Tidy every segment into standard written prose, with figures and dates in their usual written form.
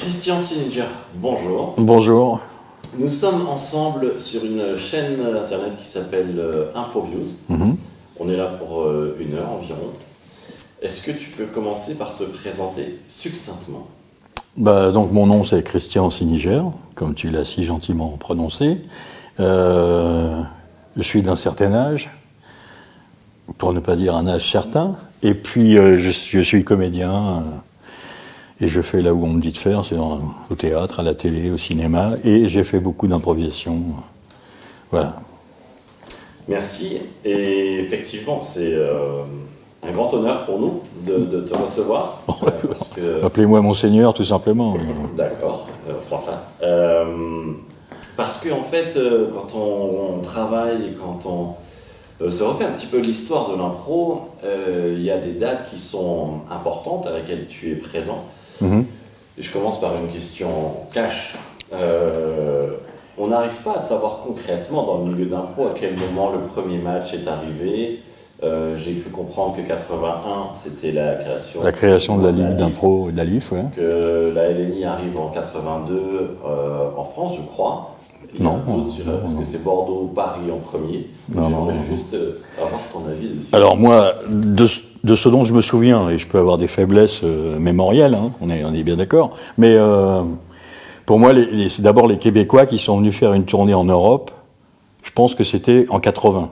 Christian Sininger, bonjour. Bonjour. Nous sommes ensemble sur une chaîne internet qui s'appelle InfoViews. On est là pour 1 heure environ. Est-ce que tu peux commencer par te présenter succinctement ? Donc mon nom c'est Christian Sininger, comme tu l'as si gentiment prononcé. Je suis d'un certain âge, pour ne pas dire un âge certain. Et puis je suis comédien et je fais là où on me dit de faire, c'est au théâtre, à la télé, au cinéma. Et j'ai fait beaucoup d'improvisation. Voilà. Merci. Et effectivement, c'est un grand honneur pour nous de te recevoir. Parce que... Appelez-moi Monseigneur, tout simplement. D'accord, on fera ça. Parce qu'en fait, quand on travaille et quand on se refait un petit peu l'histoire de l'impro, il y a des dates qui sont importantes à laquelle tu es présent. Et je commence par une question cash. On n'arrive pas à savoir concrètement dans le milieu d'impro à quel moment le premier match est arrivé. J'ai cru comprendre que 81, c'était la création de la Ligue d'impro de l'ALIF. Ouais. Que la LNI arrive en 82 en France, je crois. Non. Est-ce que c'est Bordeaux ou Paris en premier ? J'aimerais juste avoir ton avis dessus. Alors moi, de ce dont je me souviens, et je peux avoir des faiblesses mémorielles, hein, on est bien d'accord, mais pour moi, c'est d'abord les Québécois qui sont venus faire une tournée en Europe. Je pense que c'était en 80.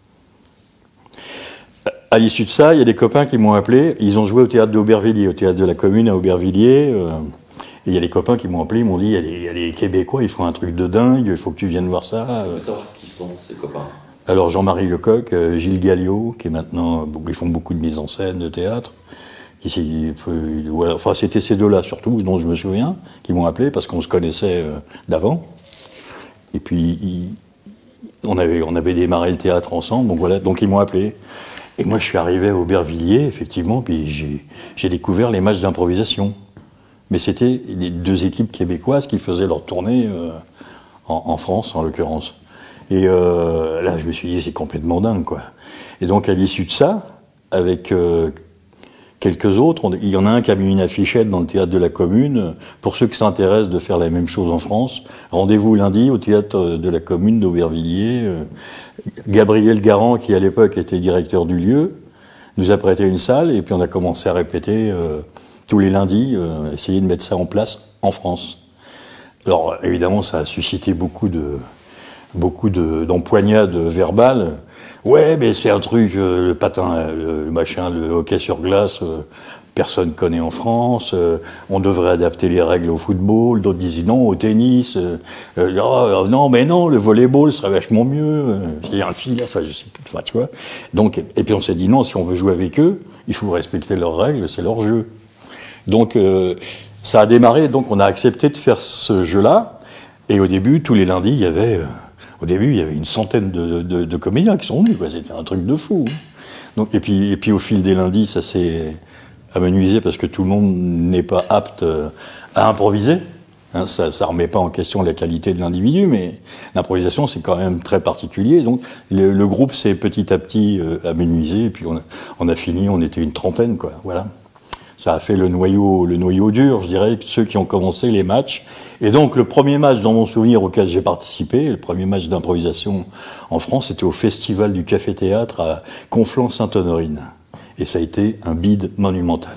À l'issue de ça, il y a des copains qui m'ont appelé, ils ont joué au théâtre d'Aubervilliers, au théâtre de la Commune à Aubervilliers, et il y a des copains qui m'ont appelé, ils m'ont dit, il y a les Québécois, ils font un truc de dingue, il faut que tu viennes voir ça. Je veux savoir qui sont ces copains. Alors Jean-Marie Lecoq, Gilles Galliot, qui est maintenant, ils font beaucoup de mise en scène, de théâtre. Enfin, c'était ces deux-là surtout, dont je me souviens, qui m'ont appelé parce qu'on se connaissait d'avant. Et puis, on avait démarré le théâtre ensemble, donc voilà, donc ils m'ont appelé. Et moi, je suis arrivé à Aubervilliers, effectivement, puis j'ai découvert les matchs d'improvisation. Mais c'était les deux équipes québécoises qui faisaient leur tournée en France, en l'occurrence. Et là, je me suis dit, c'est complètement dingue, quoi. Et donc, à l'issue de ça, avec quelques autres, il y en a un qui a mis une affichette dans le théâtre de la Commune. Pour ceux qui s'intéressent de faire la même chose en France, rendez-vous lundi au théâtre de la Commune d'Aubervilliers. Gabriel Garand, qui à l'époque était directeur du lieu, nous a prêté une salle et puis on a commencé à répéter tous les lundis, essayer de mettre ça en place en France. Alors évidemment, ça a suscité beaucoup d'empoignades verbales. Ouais, mais c'est un truc, le patin, le machin, le hockey sur glace, personne connaît en France, on devrait adapter les règles au football, d'autres disaient non, au tennis, non, mais non, le volleyball serait vachement mieux, il y a un fil, enfin, je sais plus, tu vois. Donc, et puis on s'est dit non, si on veut jouer avec eux, il faut respecter leurs règles, c'est leur jeu. Donc, ça a démarré, donc on a accepté de faire ce jeu-là, et au début, tous les lundis, il y avait une centaine de comédiens qui sont venus, quoi. C'était un truc de fou. Donc, et puis au fil des lundis, ça s'est amenuisé parce que tout le monde n'est pas apte à improviser. Hein, ça remet pas en question la qualité de l'individu, mais l'improvisation, c'est quand même très particulier. Donc, le groupe s'est petit à petit amenuisé, et puis on a fini, on était une trentaine, quoi. Voilà. Ça a fait le noyau dur, je dirais, ceux qui ont commencé les matchs. Et donc, le premier match, dans mon souvenir, auquel j'ai participé, le premier match d'improvisation en France, c'était au Festival du Café-Théâtre à Conflans-Sainte-Honorine. Et ça a été un bide monumental.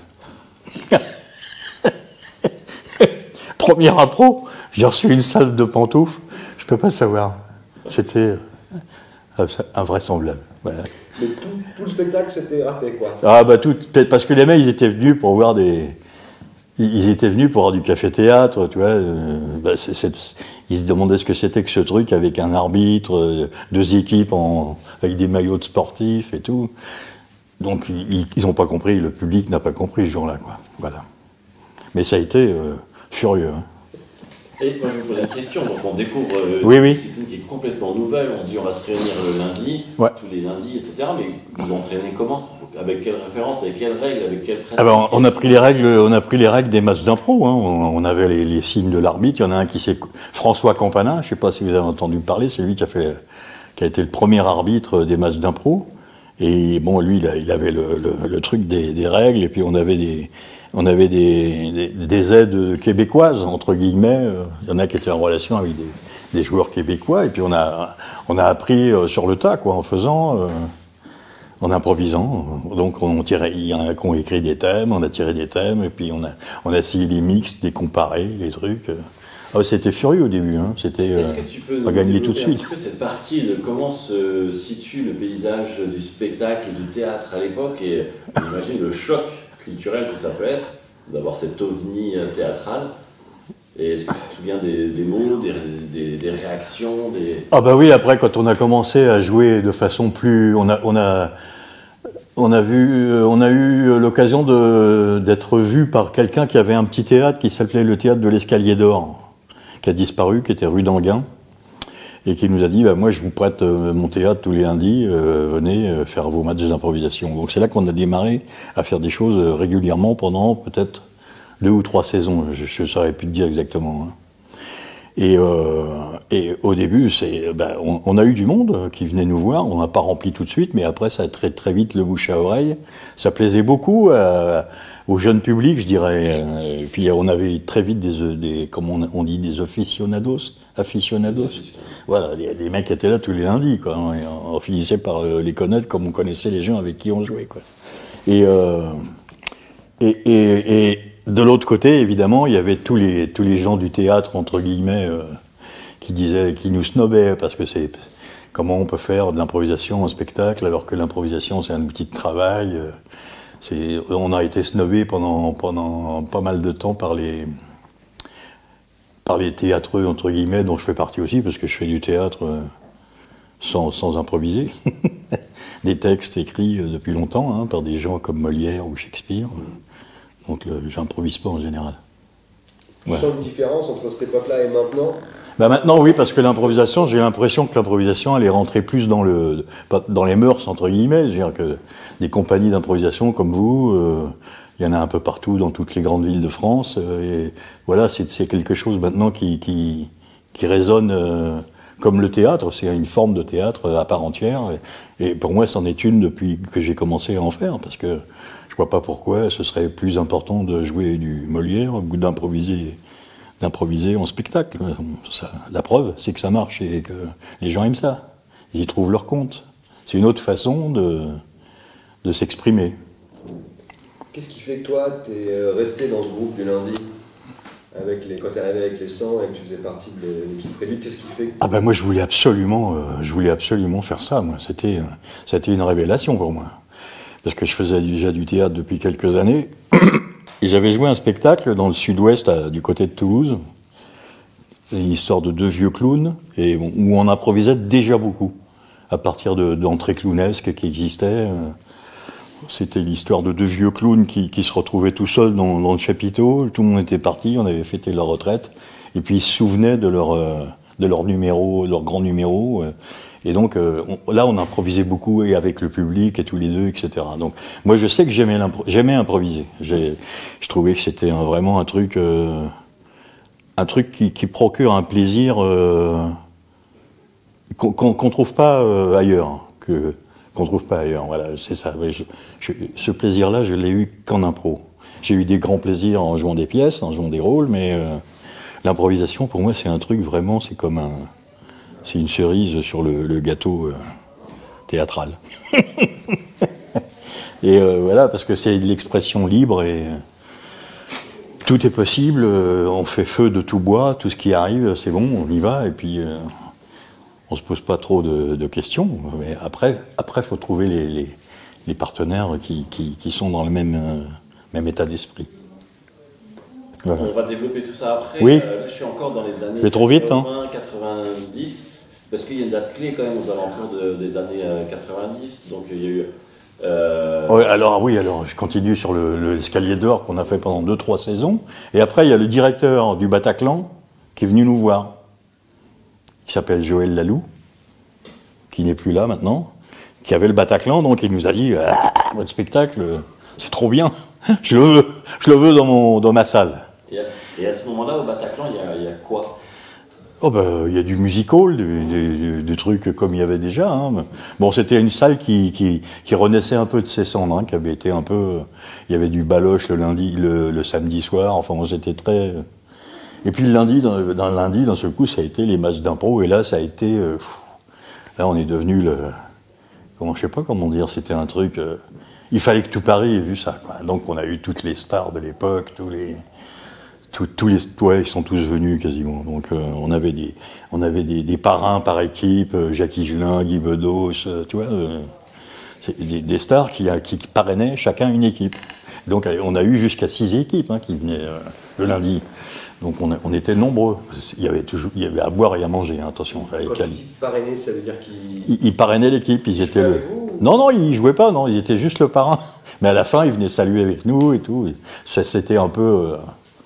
Première impro, j'ai reçu une salve de pantoufles, je peux pas savoir. C'était invraisemblable. Voilà. Mais tout le spectacle, c'était raté, quoi. Ah bah parce que les mecs, ils étaient venus pour voir ils étaient venus pour voir du café-théâtre, tu vois. Ils se demandaient ce que c'était que ce truc avec un arbitre, deux équipes avec des maillots de sportifs et tout. Donc ils n'ont pas compris, le public n'a pas compris ce jour-là, quoi. Voilà. Mais ça a été furieux. Hein. Et moi je me pose une question, donc on découvre une discipline qui est complètement nouvelle, on se dit on va se réunir le lundi, tous les lundis, etc. Mais vous entraînez comment ? Avec quelle référence, avec quelles règles, avec quelle pratique ? Alors, on a pris les règles des matchs d'impro, hein. On avait les signes de l'arbitre, il y en a un qui c'est François Campanin, je sais pas si vous avez entendu parler, c'est lui qui a été le premier arbitre des matchs d'impro. Et bon, lui, il avait le truc des règles, et puis on avait on avait des aides québécoises, entre guillemets. Il y en a qui étaient en relation avec des joueurs québécois, et puis on a appris sur le tas, quoi, en faisant, en improvisant. Donc il y en a qui ont écrit des thèmes, on a tiré des thèmes, et puis on a essayé les mixtes, les comparer, les trucs. Ah, c'était furieux au début, hein. C'était Est-ce que tu peux pas gagné tout de suite. Un petit peu cette partie de comment se situe le paysage du spectacle, du théâtre à l'époque, et j'imagine le choc culturel que ça peut être d'avoir cet ovni théâtral. Et est-ce que tu te souviens des mots, des réactions, Ah bah oui, après quand on a commencé à jouer de façon plus, on a eu l'occasion d'être vu par quelqu'un qui avait un petit théâtre qui s'appelait le théâtre de l'Escalier d'Or, qui a disparu, qui était rue d'Anguin, et qui nous a dit, bah moi je vous prête mon théâtre tous les lundis, venez faire vos matchs d'improvisation. Donc c'est là qu'on a démarré à faire des choses régulièrement pendant peut-être 2 ou 3 saisons, je ne saurais plus te dire exactement. Hein. Et au début, on a eu du monde qui venait nous voir, on n'a pas rempli tout de suite, mais après ça a très vite le bouche à oreille. Ça plaisait beaucoup au jeune public, je dirais. Et puis on avait très vite des comme on dit, des aficionados. Voilà, des mecs qui étaient là tous les lundis, quoi. On finissait par les connaître comme on connaissait les gens avec qui on jouait, quoi. Et de l'autre côté, évidemment, il y avait tous les gens du théâtre, entre guillemets, qui nous snobaient, parce que c'est comment on peut faire de l'improvisation en spectacle, alors que l'improvisation, c'est un outil de travail. On a été snobés pendant pas mal de temps par les théâtreux, entre guillemets, dont je fais partie aussi, parce que je fais du théâtre sans improviser. Des textes écrits depuis longtemps, hein, par des gens comme Molière ou Shakespeare. Donc j'improvise pas en général. Tu sens une différence entre cette époque-là et maintenant ? Bah maintenant oui, parce que l'improvisation, j'ai l'impression que l'improvisation elle est rentrée plus dans les mœurs, entre guillemets. C'est-à-dire que des compagnies d'improvisation comme vous, il y en a un peu partout dans toutes les grandes villes de France. Et voilà, c'est quelque chose maintenant qui résonne comme le théâtre. C'est une forme de théâtre à part entière. Et pour moi, c'en est une depuis que j'ai commencé à en faire, parce que je vois pas pourquoi ce serait plus important de jouer du Molière ou d'improviser en spectacle. La preuve, c'est que ça marche et que les gens aiment ça. Ils y trouvent leur compte. C'est une autre façon de s'exprimer. Qu'est-ce qui fait que toi, tu es resté dans ce groupe du lundi quand tu es arrivé avec les 100 et que tu faisais partie de l'équipe Prélude, qu'est-ce qui fait que... Ah ben moi je voulais absolument faire ça. Moi, c'était une révélation pour moi. Parce que je faisais déjà du théâtre depuis quelques années. Et j'avais joué un spectacle dans le sud-ouest, du côté de Toulouse. C'est une histoire de 2 vieux clowns, où on improvisait déjà beaucoup, à partir d'entrées clownesques qui existaient. C'était l'histoire de 2 vieux clowns qui se retrouvaient tout seuls dans le chapiteau. Tout le monde était parti, on avait fêté leur retraite. Et puis ils se souvenaient de leur numéro, leur grand numéro. Et donc là, on improvisait beaucoup, et avec le public, et tous les deux, etc. Donc moi, je sais que j'aimais improviser. Je trouvais que c'était vraiment un truc qui procure un plaisir qu'on trouve pas ailleurs, qu'on trouve pas ailleurs. Voilà, c'est ça. Ce plaisir-là, je l'ai eu qu'en impro. J'ai eu des grands plaisirs en jouant des pièces, en jouant des rôles, mais l'improvisation, pour moi, c'est un truc vraiment, c'est une cerise sur le gâteau théâtral. Et voilà, parce que c'est de l'expression libre et tout est possible. On fait feu de tout bois, tout ce qui arrive, c'est bon, on y va. Et puis on se pose pas trop de questions. Mais après, faut trouver les partenaires qui sont dans le même état d'esprit. Voilà. On va développer tout ça après. Oui. Là, je suis encore dans les années 80, 90, parce qu'il y a une date clé quand même aux alentours des années 90. Donc il y a eu... Alors je continue sur l'escalier d'or qu'on a fait pendant 2-3 saisons. Et après, il y a le directeur du Bataclan qui est venu nous voir, qui s'appelle Joël Lalou, qui n'est plus là maintenant, qui avait le Bataclan, donc il nous a dit votre spectacle, c'est trop bien, je le veux dans ma salle. Et à ce moment-là, au Bataclan, il y a quoi ? Oh il y a du music-hall, du truc comme il y avait déjà. Hein. Bon, c'était une salle qui renaissait un peu de ses cendres, hein, qui avait été un peu... Il y avait du baloche le samedi soir, enfin bon, c'était très... Et puis le lundi, d'un seul coup, ça a été les matchs d'impro, et là, ça a été... là, on est devenu je sais pas comment dire, c'était un truc... il fallait que tout Paris ait vu ça, quoi. Donc on a eu toutes les stars de l'époque, tous les ils sont tous venus quasiment. Donc on avait des parrains par équipe, Jacques Higelin, Guy Bedos, tu vois, c'est des stars qui parrainaient chacun une équipe. Donc on a eu jusqu'à 6 équipes qui venaient le lundi. Donc on était nombreux. Il y avait à boire et à manger, hein, attention. Quand tu dis parrainer, ça veut dire ils parrainaient l'équipe, ils étaient Non, ils jouaient pas, non, ils étaient juste le parrain. Mais à la fin, ils venaient saluer avec nous et tout. Ça, c'était un peu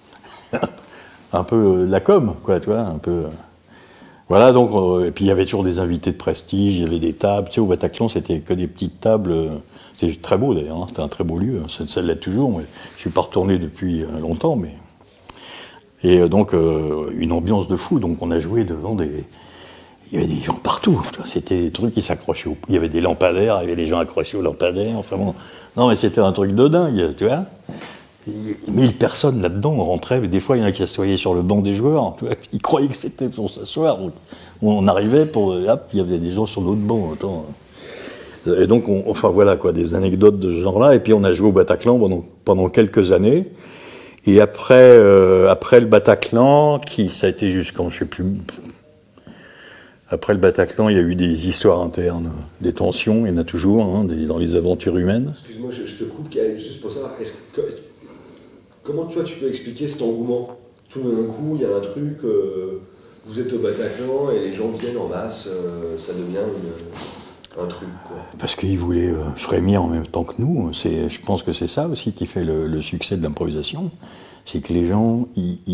la com, quoi, tu vois, un peu. Voilà, donc, et puis il y avait toujours des invités de prestige, il y avait des tables. Tu sais, au Bataclan, c'était que des petites tables. C'était très beau d'ailleurs, hein, c'était un très beau lieu. Ça l'est toujours, mais je suis pas retourné depuis longtemps, mais. Et donc, une ambiance de fou. Donc, on a joué devant il y avait des gens partout. C'était des trucs qui s'accrochaient. Il y avait des lampadaires, il y avait des gens accrochés aux lampadaires. Enfin bon. Non, mais c'était un truc de dingue, tu vois. 1000 personnes là-dedans, on rentrait, mais des fois, il y en a qui s'assoyaient sur le banc des joueurs. Tu vois. Ils croyaient que c'était pour s'asseoir. Donc, on arrivait hop, il y avait des gens sur l'autre banc. Attends. Et donc, enfin voilà, quoi, des anecdotes de ce genre-là. Et puis, on a joué au Bataclan pendant quelques années. Et après le Bataclan, ça a été jusqu'en, je sais plus. Après le Bataclan, il y a eu des histoires internes, des tensions, il y en a toujours, dans les aventures humaines. Excuse-moi, je te coupe, juste pour savoir, comment tu peux expliquer cet engouement? Tout d'un coup, il y a un truc, vous êtes au Bataclan et les gens viennent en masse, ça devient un truc, quoi. Parce qu'ils voulaient frémir en même temps que nous. Je pense que c'est ça aussi qui fait le succès de l'improvisation. C'est que les gens, ils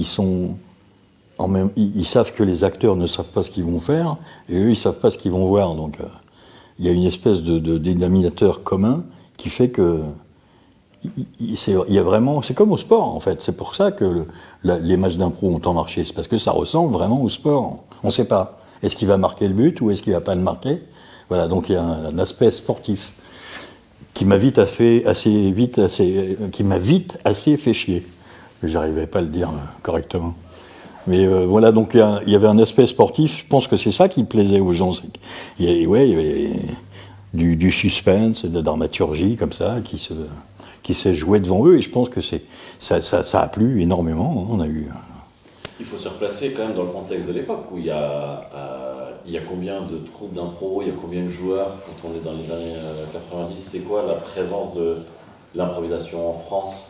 savent que les acteurs ne savent pas ce qu'ils vont faire, et eux, ils savent pas ce qu'ils vont voir. Donc, il y a une espèce de dénominateur commun qui fait que il y a vraiment, c'est comme au sport en fait. C'est pour ça que les matchs d'impro ont tant marché. C'est parce que ça ressemble vraiment au sport. On ne sait pas. Est-ce qu'il va marquer le but ou est-ce qu'il va pas le marquer? Voilà. Donc il y a un aspect sportif qui m'a vite assez fait chier. J'arrivais pas à le dire correctement. Mais voilà, donc il y avait un aspect sportif. Je pense que c'est ça qui plaisait aux gens. Il y avait du suspense, de la dramaturgie comme ça qui s'est joué devant eux. Et je pense que ça a plu énormément. On a eu. Il faut se replacer quand même dans le contexte de l'époque où il y a combien de troupes d'impro, il y a combien de joueurs quand on est dans les années 90. C'est quoi la présence de l'improvisation en France?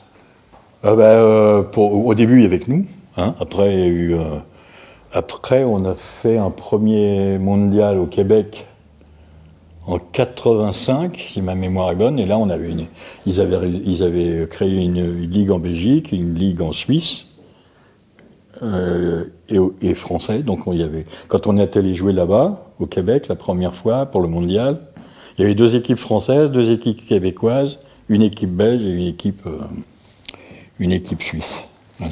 Au début, il y avait que nous. Après, il y a eu. Après, on a fait un premier mondial au Québec en 85, si ma mémoire est bonne. Et là, ils avaient créé une ligue en Belgique, une ligue en Suisse et français. Donc, quand on est allé jouer là-bas, au Québec, la première fois pour le mondial, il y avait 2 équipes françaises, 2 équipes québécoises, une équipe belge et une équipe suisse.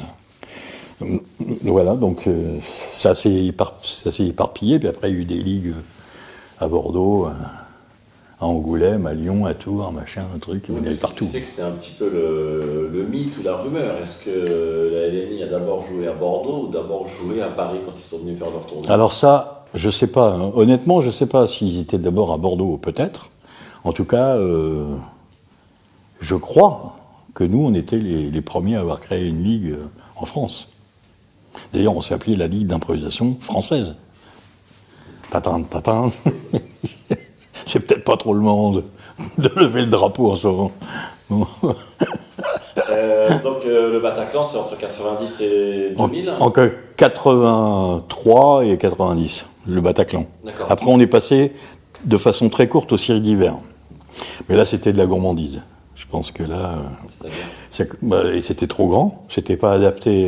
Voilà, donc ça s'est éparpillé, puis après il y a eu des ligues à Bordeaux, à Angoulême, à Lyon, à Tours, machin, un truc, il y en avait partout. Tu sais que c'est un petit peu le mythe ou la rumeur. Est-ce que la LNI a d'abord joué à Bordeaux ou d'abord joué à Paris quand ils sont venus faire leur tournée? Alors ça, je sais pas. Honnêtement, je sais pas s'ils étaient d'abord à Bordeaux, peut-être. En tout cas, je crois que nous, on était les premiers à avoir créé une ligue en France. D'ailleurs, on s'est appelé la Ligue d'improvisation française. Tatin. C'est peut-être pas trop le moment de lever le drapeau en ce moment. Bon. Donc le Bataclan, c'est entre 90 et 2000 Entre 83 et 90, le Bataclan. D'accord. Après, on est passé de façon très courte aux séries d'hiver. Mais là, c'était de la gourmandise. Je pense que là, c'était trop grand. C'était pas adapté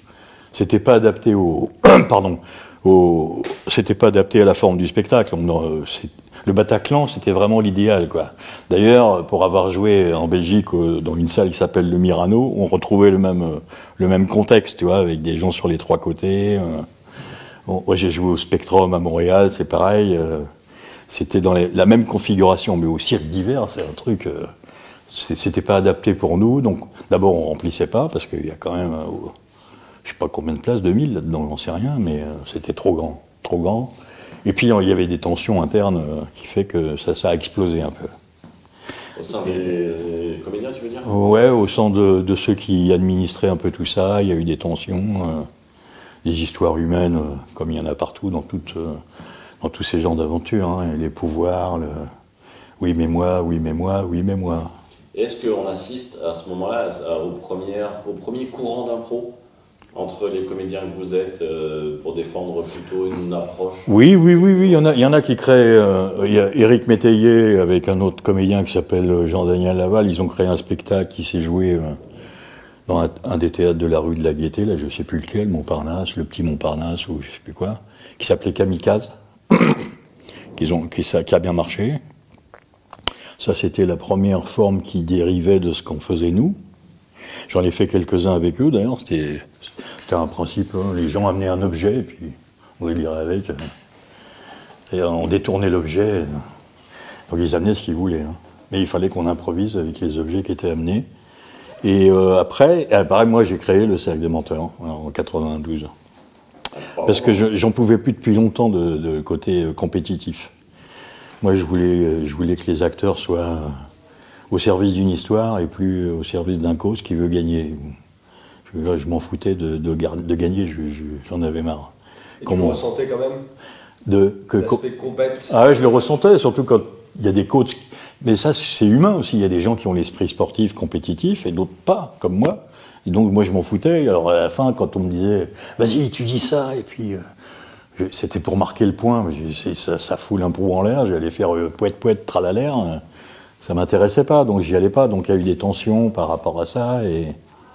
au c'était pas adapté à la forme du spectacle. Le Bataclan, c'était vraiment l'idéal, quoi. D'ailleurs, pour avoir joué en Belgique dans une salle qui s'appelle le Mirano, on retrouvait le même contexte, tu vois, avec des gens sur les 3 côtés. Bon, moi, j'ai joué au Spectrum à Montréal, c'est pareil. C'était dans la même configuration, mais au Cirque d'hiver, c'est un truc... c'était pas adapté pour nous, donc d'abord on remplissait pas, parce qu'il y a quand même, je sais pas combien de places, 2000 là-dedans, j'en sais rien, mais c'était trop grand, trop grand. Et puis il y avait des tensions internes qui fait que ça a explosé un peu. Au sein des comédiens, tu veux dire? Ouais, au sein de ceux qui administraient un peu tout ça, il y a eu des tensions, des histoires humaines, comme il y en a partout dans tous ces genres d'aventures, hein, les pouvoirs, oui mais moi, oui mais moi, oui mais moi. Est-ce qu'on assiste à ce moment-là au premier courant d'impro entre les comédiens que vous êtes pour défendre plutôt une approche? Oui, il y en a qui créent. Il y a Éric Métayer avec un autre comédien qui s'appelle Jean-Daniel Laval. Ils ont créé un spectacle qui s'est joué dans un des théâtres de la rue de la Gaîté, là je sais plus lequel, Montparnasse, le petit Montparnasse ou je sais plus quoi, qui s'appelait Kamikaze, qui a bien marché. Ça, c'était la première forme qui dérivait de ce qu'on faisait nous. J'en ai fait quelques-uns avec eux, d'ailleurs. C'était un principe, hein. Les gens amenaient un objet, et puis on délirait avec. Et on détournait l'objet. Donc ils amenaient ce qu'ils voulaient. Hein. Mais il fallait qu'on improvise avec les objets qui étaient amenés. Et après, moi, j'ai créé le Cercle des Menteurs en 92. Parce que j'en pouvais plus depuis longtemps de côté compétitif. Moi, je voulais que les acteurs soient au service d'une histoire et plus au service d'un cause qui veut gagner. Je m'en foutais de gagner, j'en avais marre. Et tu le ressentais quand même l'aspect compète? Ah ouais, je le ressentais, surtout quand il y a des coachs. Mais ça, c'est humain aussi. Il y a des gens qui ont l'esprit sportif, compétitif, et d'autres pas, comme moi. Et donc, moi, je m'en foutais. Alors, à la fin, quand on me disait « Vas-y, tu dis ça », et puis... c'était pour marquer le point, ça fout l'impro en l'air, j'allais faire poète, tralalaire, ça m'intéressait pas, donc j'y allais pas, donc il y a eu des tensions par rapport à ça, et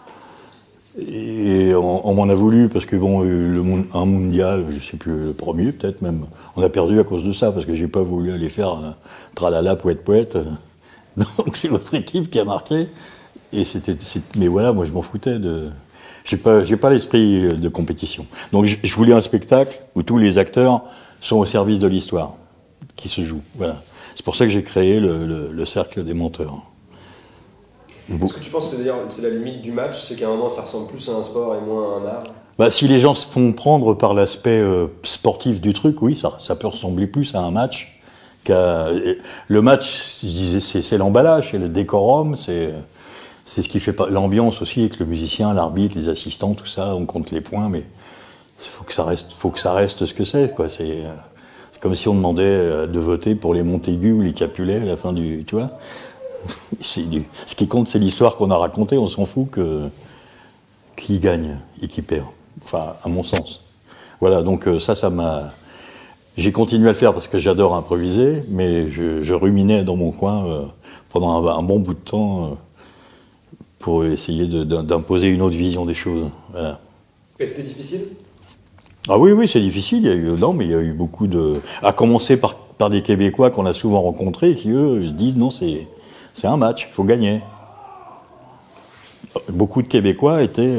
on m'en a voulu, parce que bon, un mondial, je sais plus, le premier peut-être même, on a perdu à cause de ça, parce que j'ai pas voulu aller faire tralala, poète, donc c'est l'autre équipe qui a marqué, mais voilà, moi je m'en foutais de... J'ai pas l'esprit de compétition. Donc je voulais un spectacle où tous les acteurs sont au service de l'histoire qui se joue. Voilà. C'est pour ça que j'ai créé le Cercle des Menteurs. Est-ce que tu penses que c'est la limite du match, c'est qu'à un moment ça ressemble plus à un sport et moins à un art? Bah, si les gens se font prendre par l'aspect sportif du truc, oui, ça peut ressembler plus à un match le match. Je disais, c'est l'emballage, c'est le décorum, c'est ce qui fait l'ambiance aussi, avec le musicien, l'arbitre, les assistants, tout ça, on compte les points, mais faut que ça reste ce que c'est, quoi. C'est comme si on demandait de voter pour les Montaigu ou les Capulet à la fin du, tu vois. Ce qui compte, c'est l'histoire qu'on a racontée, on s'en fout qui gagne et qui perd. Enfin, à mon sens. Voilà, donc ça m'a... J'ai continué à le faire parce que j'adore improviser, mais je ruminais dans mon coin pendant un bon bout de temps pour essayer d'imposer une autre vision des choses. Voilà. Et c'était difficile? Ah oui, c'est difficile. Il y a eu beaucoup de... À commencer par des Québécois qu'on a souvent rencontrés, qui eux se disent non, c'est un match, il faut gagner. Beaucoup de Québécois étaient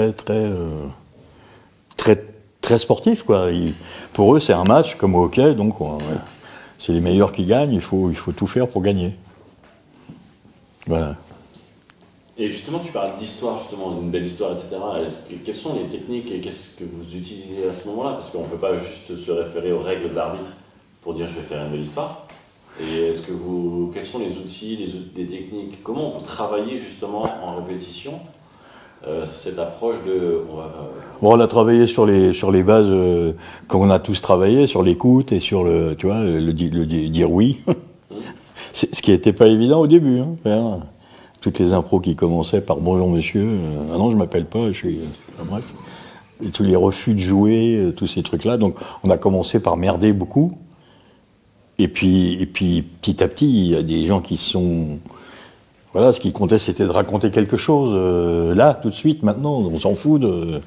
très sportifs, quoi. Pour eux, c'est un match comme au hockey, donc c'est les meilleurs qui gagnent. Il faut tout faire pour gagner. Voilà. Et justement, tu parles d'histoire, justement, d'une belle histoire, etc. Quelles sont les techniques et qu'est-ce que vous utilisez à ce moment-là? Parce qu'on ne peut pas juste se référer aux règles de l'arbitre pour dire je vais faire une belle histoire. Et quels sont les outils, les techniques? Comment vous travaillez justement en répétition cette approche de... On a travaillé sur les bases qu'on a tous travaillé, sur l'écoute et sur le dire oui. Ce qui n'était pas évident au début. Hein. Toutes les impros qui commençaient par bonjour monsieur, ah non je m'appelle pas, je suis... bref. Et tous les refus de jouer, tous ces trucs-là. Donc on a commencé par merder beaucoup. Et puis petit à petit, il y a des gens qui sont... Voilà, ce qui comptait, c'était de raconter quelque chose. Là, tout de suite, maintenant, on s'en fout de...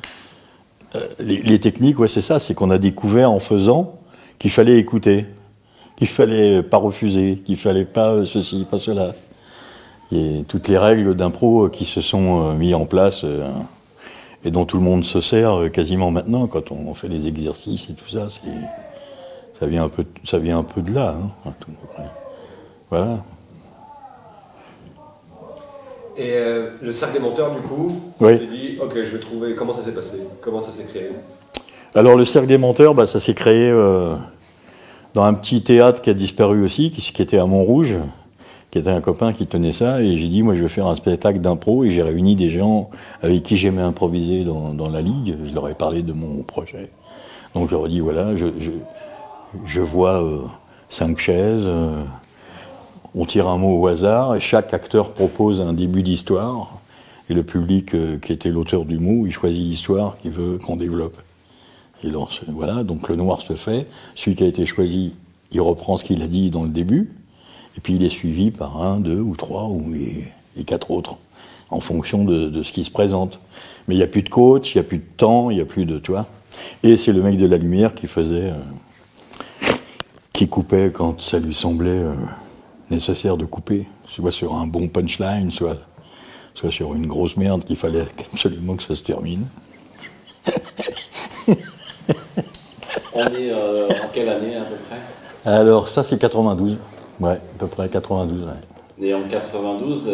Les techniques, ouais, c'est ça, c'est qu'on a découvert en faisant qu'il fallait écouter, qu'il fallait pas refuser, qu'il fallait pas ceci, pas cela. Et toutes les règles d'impro qui se sont mises en place. et dont tout le monde se sert quasiment maintenant quand on fait les exercices et tout ça. Ça vient un peu de là, hein, tout à peu près. Voilà. Et le cercle des menteurs, du coup, oui. tu t'es dit, ok, je vais trouver comment ça s'est passé, comment ça s'est créé. Alors le cercle des menteurs, ça s'est créé dans un petit théâtre qui a disparu aussi, qui était à Montrouge, qui était un copain qui tenait ça, et j'ai dit, moi je vais faire un spectacle d'impro, et j'ai réuni des gens avec qui j'aimais improviser dans la ligue, je leur ai parlé de mon projet. Donc je leur ai dit, voilà, je vois 5 chaises, on tire un mot au hasard, et chaque acteur propose un début d'histoire, et le public qui était l'auteur du mot, il choisit l'histoire qu'il veut qu'on développe. Et donc, voilà, donc le noir se fait, celui qui a été choisi, il reprend ce qu'il a dit dans le début, et puis il est suivi par 1, 2 ou 3 ou les 4 autres, en fonction de ce qui se présente. Mais il n'y a plus de coach, il n'y a plus de temps, il n'y a plus de, tu vois. Et c'est le mec de la lumière qui faisait, qui coupait quand ça lui semblait nécessaire de couper, soit sur un bon punchline, soit sur une grosse merde qu'il fallait absolument que ça se termine. On est en quelle année à peu près? Alors ça c'est 92, ouais, à peu près 92. Ouais. Et en 92,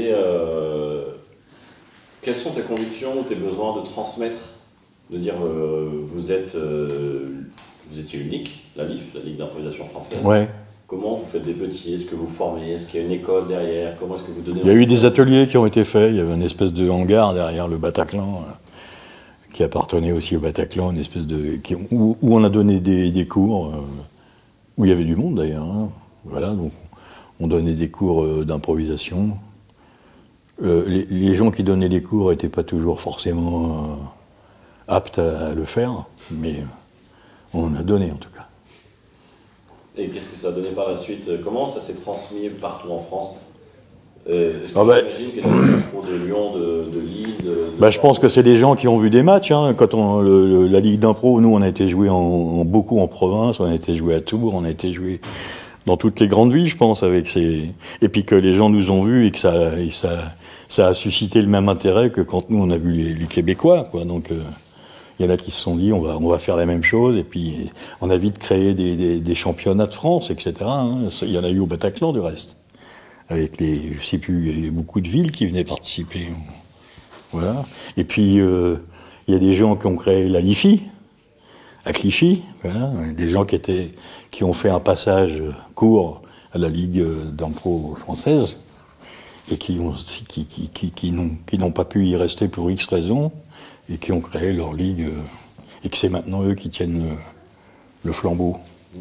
quelles sont tes convictions ou tes besoins de transmettre? De dire, vous étiez unique, la LIF, la Ligue d'improvisation française. Ouais. Comment vous faites des petits? Est-ce que vous formez? Est-ce qu'il y a une école derrière? Comment est-ce que vous donnez? Il y a eu des ateliers qui ont été faits, il y avait une espèce de hangar derrière le Bataclan, qui appartenait aussi au Bataclan, une espèce de où on a donné des cours, où il y avait du monde d'ailleurs. Hein. Voilà, donc on donnait des cours d'improvisation. Les gens qui donnaient les cours n'étaient pas toujours forcément aptes à le faire, mais on en a donné en tout cas. Et qu'est-ce que ça a donné par la suite? Comment ça s'est transmis partout en France? J'imagine qu'il y a des trop de Lyon, de Lille. Je pense que c'est des gens qui ont vu des matchs. Hein. Quand la Ligue d'impro, nous, on a été joué beaucoup en province, on a été joué à Tours, on a été joué dans toutes les grandes villes, je pense, et puis que les gens nous ont vus et que ça a suscité le même intérêt que quand nous on a vu les Québécois, quoi. Donc il y en a qui se sont dit on va faire la même chose, et puis on a vite créé des championnats de France, etc. Hein. Il y en a eu au Bataclan du reste. Avec je sais plus, il y a beaucoup de villes qui venaient participer. Voilà. Et puis, il y a des gens qui ont créé la LIFI, à Clichy, voilà. Des gens qui ont fait un passage court à la Ligue d'impro française, et qui n'ont pas pu y rester pour X raisons, et qui ont créé leur ligue, et que c'est maintenant eux qui tiennent le flambeau.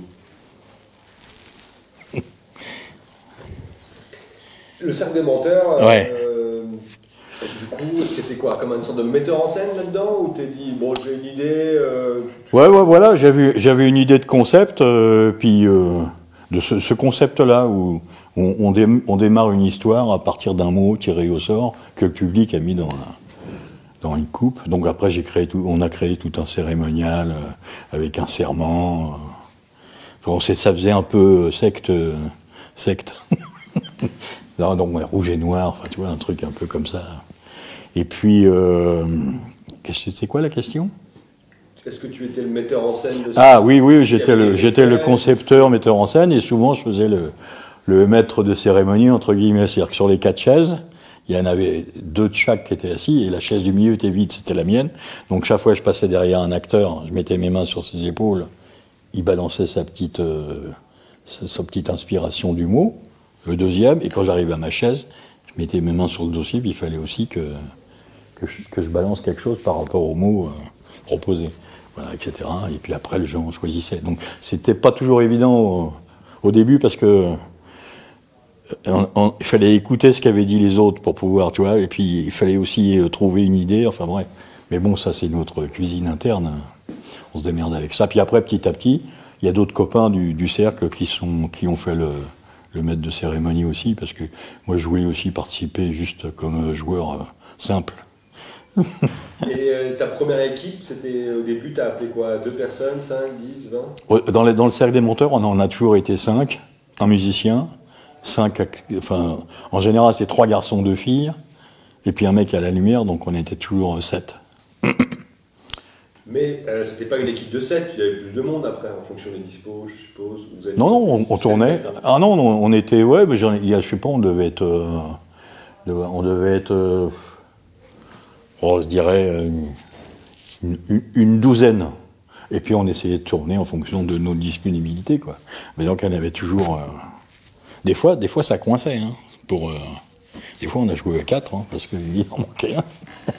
Le cercle des menteurs, ouais. Du coup, c'était quoi? Comme une sorte de metteur en scène là-dedans? Ou t'es dit, bon, j'ai une idée Ouais, voilà, j'avais une idée de concept, puis de ce concept-là, où on démarre une histoire à partir d'un mot tiré au sort, que le public a mis dans une coupe. Donc après, on a créé tout un cérémonial, avec un serment. Ça faisait un peu secte. Non, donc rouge et noir, enfin tu vois, un truc un peu comme ça. Et puis, c'est quoi la question? Est-ce que tu étais le metteur en scène de Ah oui, j'étais le concepteur, metteur en scène, et souvent je faisais le maître de cérémonie, entre guillemets, c'est-à-dire que sur les 4 chaises, il y en avait 2 de chaque qui étaient assis, et la chaise du milieu était vide, c'était la mienne. Donc chaque fois que je passais derrière un acteur, je mettais mes mains sur ses épaules, il balançait sa petite inspiration du mot. Le deuxième, et quand j'arrivais à ma chaise, je mettais mes mains sur le dossier, puis il fallait aussi que je balance quelque chose par rapport au mot proposé, voilà, etc. Et puis après, les gens choisissaient. Donc, c'était pas toujours évident au début, parce que il fallait écouter ce qu'avaient dit les autres pour pouvoir, tu vois, et puis il fallait aussi trouver une idée, enfin bref. Mais bon, ça, c'est notre cuisine interne. On se démerde avec ça. Puis après, petit à petit, il y a d'autres copains du cercle qui ont fait le maître de cérémonie aussi, parce que moi je voulais aussi participer juste comme joueur simple. Et ta première équipe, c'était au début, t'as appelé quoi? 2 personnes, 5, 10, 20? Dans le cercle des monteurs, on a toujours été 5, un musicien, 5, enfin, en général c'est 3 garçons, 2 filles, et puis un mec à la lumière, donc on était toujours 7. Mais c'était pas une équipe de 7, il y avait plus de monde après, en fonction des dispos, je suppose. Non, on tournait. Ah non, on était, ouais, mais je sais pas, on devait être, je dirais, une douzaine. Et puis on essayait de tourner en fonction de nos disponibilités, quoi. Mais donc elle avait toujours, des fois ça coinçait, hein. Des fois on a joué à 4, hein, parce qu'il en manquait un.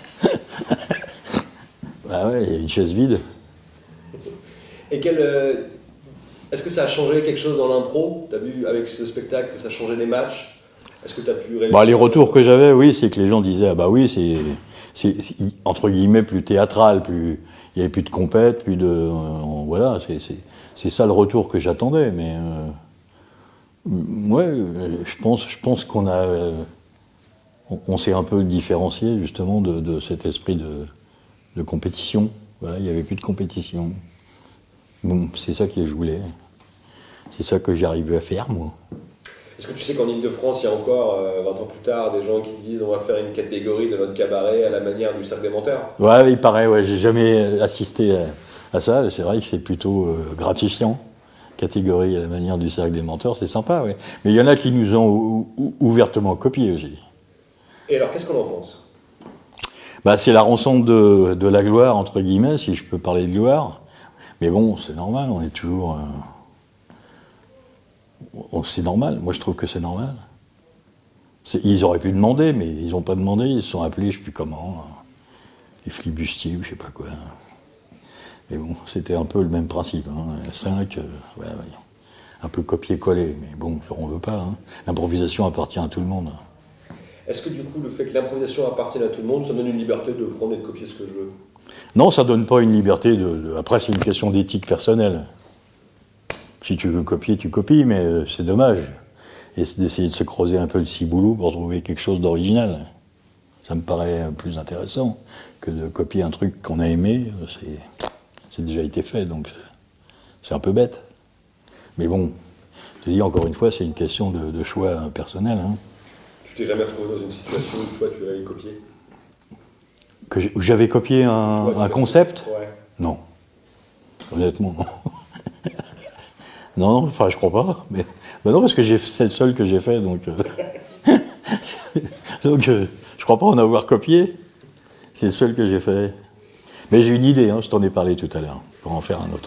Ah ouais, il y a une chaise vide. Et est-ce que ça a changé quelque chose dans l'impro? Tu as vu avec ce spectacle que ça changeait les matchs? Est-ce que tu as pu réussir? Les retours que j'avais, oui, c'est que les gens disaient, ah bah oui, c'est entre guillemets plus théâtral, il y avait plus de compète, voilà, c'est ça le retour que j'attendais, mais ouais, je pense qu'on a, on s'est un peu différencié justement de cet esprit de compétition. Voilà, il n'y avait plus de compétition. Bon, c'est ça que je voulais. C'est ça que j'arrivais à faire, moi. Est-ce que tu sais qu'en Ile-de-France, il y a encore, 20 ans plus tard, des gens qui disent on va faire une catégorie de notre cabaret à la manière du Cercle des Menteurs? Ouais, il paraît, ouais, j'ai jamais assisté à ça. C'est vrai que c'est plutôt gratifiant. Catégorie à la manière du Cercle des Menteurs, c'est sympa, ouais. Mais il y en a qui nous ont ouvertement copié aussi. Et alors, qu'est-ce qu'on en pense? C'est la rançon de la gloire, entre guillemets, si je peux parler de gloire. Mais bon, c'est normal, on est toujours... c'est normal, moi je trouve que c'est normal. Ils auraient pu demander, mais ils n'ont pas demandé, ils se sont appelés, je ne sais plus comment, les flibustiers, je ne sais pas quoi. Mais bon, c'était un peu le même principe, hein. 5, ouais, un peu copier-coller, mais bon, on ne veut pas. Hein. L'improvisation appartient à tout le monde. Est-ce que du coup, le fait que l'improvisation appartienne à tout le monde, ça donne une liberté de prendre et de copier ce que je veux? Non, ça donne pas une liberté Après, c'est une question d'éthique personnelle. Si tu veux copier, tu copies, mais c'est dommage. Et d'essayer de se creuser un peu le ciboulot pour trouver quelque chose d'original. Ça me paraît plus intéressant que de copier un truc qu'on a aimé. C'est déjà été fait, donc c'est un peu bête. Mais bon, je te dis encore une fois, c'est une question de choix personnel. Hein. Tu t'es jamais retrouvé dans une situation où toi tu avais copié? Où j'avais copié un concept? Ouais. Non. Honnêtement, non. Non, enfin, je crois pas. Mais non, parce que c'est le seul que j'ai fait, donc. Je crois pas en avoir copié. C'est le seul que j'ai fait. Mais j'ai une idée, hein, je t'en ai parlé tout à l'heure, pour en faire un autre.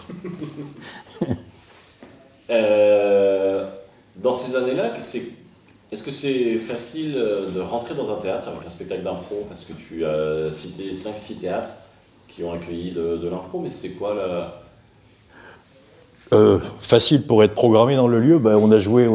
Dans ces années-là, est-ce que c'est facile de rentrer dans un théâtre avec un spectacle d'impro? Parce que tu as cité 5-6 théâtres qui ont accueilli de l'impro, mais c'est quoi facile pour être programmé dans le lieu, on a joué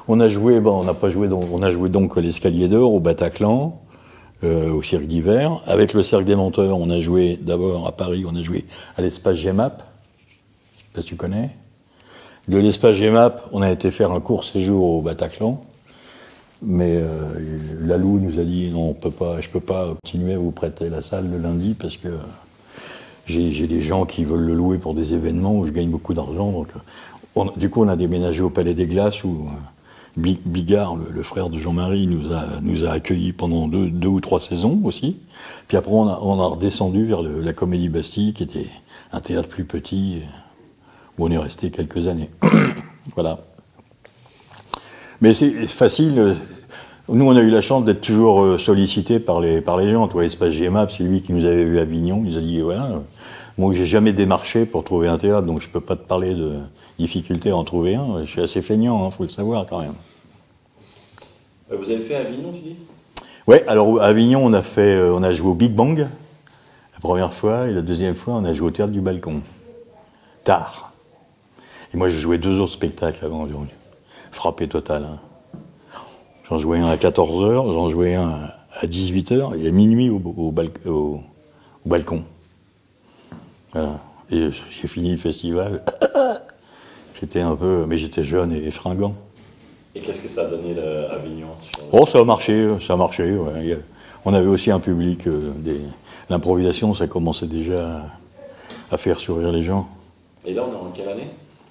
donc à l'Escalier d'Or, au Bataclan, au Cirque d'hiver. Avec le Cercle des Menteurs, on a joué d'abord à Paris, on a joué à l'Espace GEMAP, je sais pas si tu connais. De l'Espace GEMAP, on a été faire un court séjour au Bataclan, mais Lalou nous a dit non, je peux pas continuer à vous prêter la salle le lundi parce que j'ai des gens qui veulent le louer pour des événements où je gagne beaucoup d'argent. Donc, du coup, on a déménagé au Palais des Glaces où Bigard, le frère de Jean-Marie, nous a accueillis pendant 2 ou 3 saisons aussi. Puis après, on a redescendu vers la Comédie Bastille, qui était un théâtre plus petit, où on est resté quelques années. Voilà. Mais c'est facile. Nous, on a eu la chance d'être toujours sollicités par les gens. Toi, Espace GMAP, c'est lui qui nous avait vu à Avignon. Il nous a dit, voilà, moi, j'ai jamais démarché pour trouver un théâtre, donc je peux pas te parler de difficulté à en trouver un. Je suis assez feignant, faut le savoir quand même. Vous avez fait Avignon, tu dis? Ouais, alors à Avignon, on a joué au Big Bang la première fois, et la deuxième fois, on a joué au Théâtre du Balcon. Tard. Et moi, j'ai joué 2 autres spectacles avant. Frappé total. Hein. J'en jouais un à 14h, j'en jouais un à 18h, et à minuit au balcon. Voilà. Et j'ai fini le festival. J'étais mais j'étais jeune et fringant. Et qu'est-ce que ça a donné Avignon? Oh, ça a marché, ouais. On avait aussi un public, l'improvisation, ça commençait déjà à faire sourire les gens. Et là, on est en quelle année?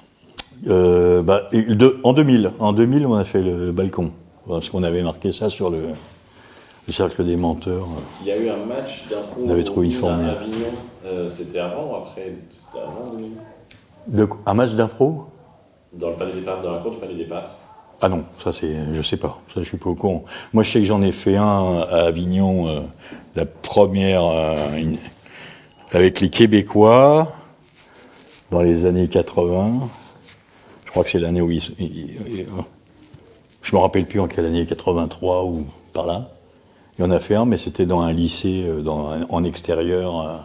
En 2000. En 2000, on a fait le balcon. Parce qu'on avait marqué ça sur le Cercle des Menteurs. Il y a eu un match d'impro on avait trouvé une formule. à Avignon C'était avant ou après? C'était avant 2000. Un match d'impro? Dans le palais des papes, dans la cour du palais des papes. Ah non, ça c'est, je sais pas, ça je suis pas au courant. Moi je sais que j'en ai fait un à Avignon, la première, avec les Québécois, dans les années 80. Je crois que c'est l'année où je me rappelle plus en quelle année, 83 ou par là. Et on a fait un, mais c'était dans un lycée, en extérieur.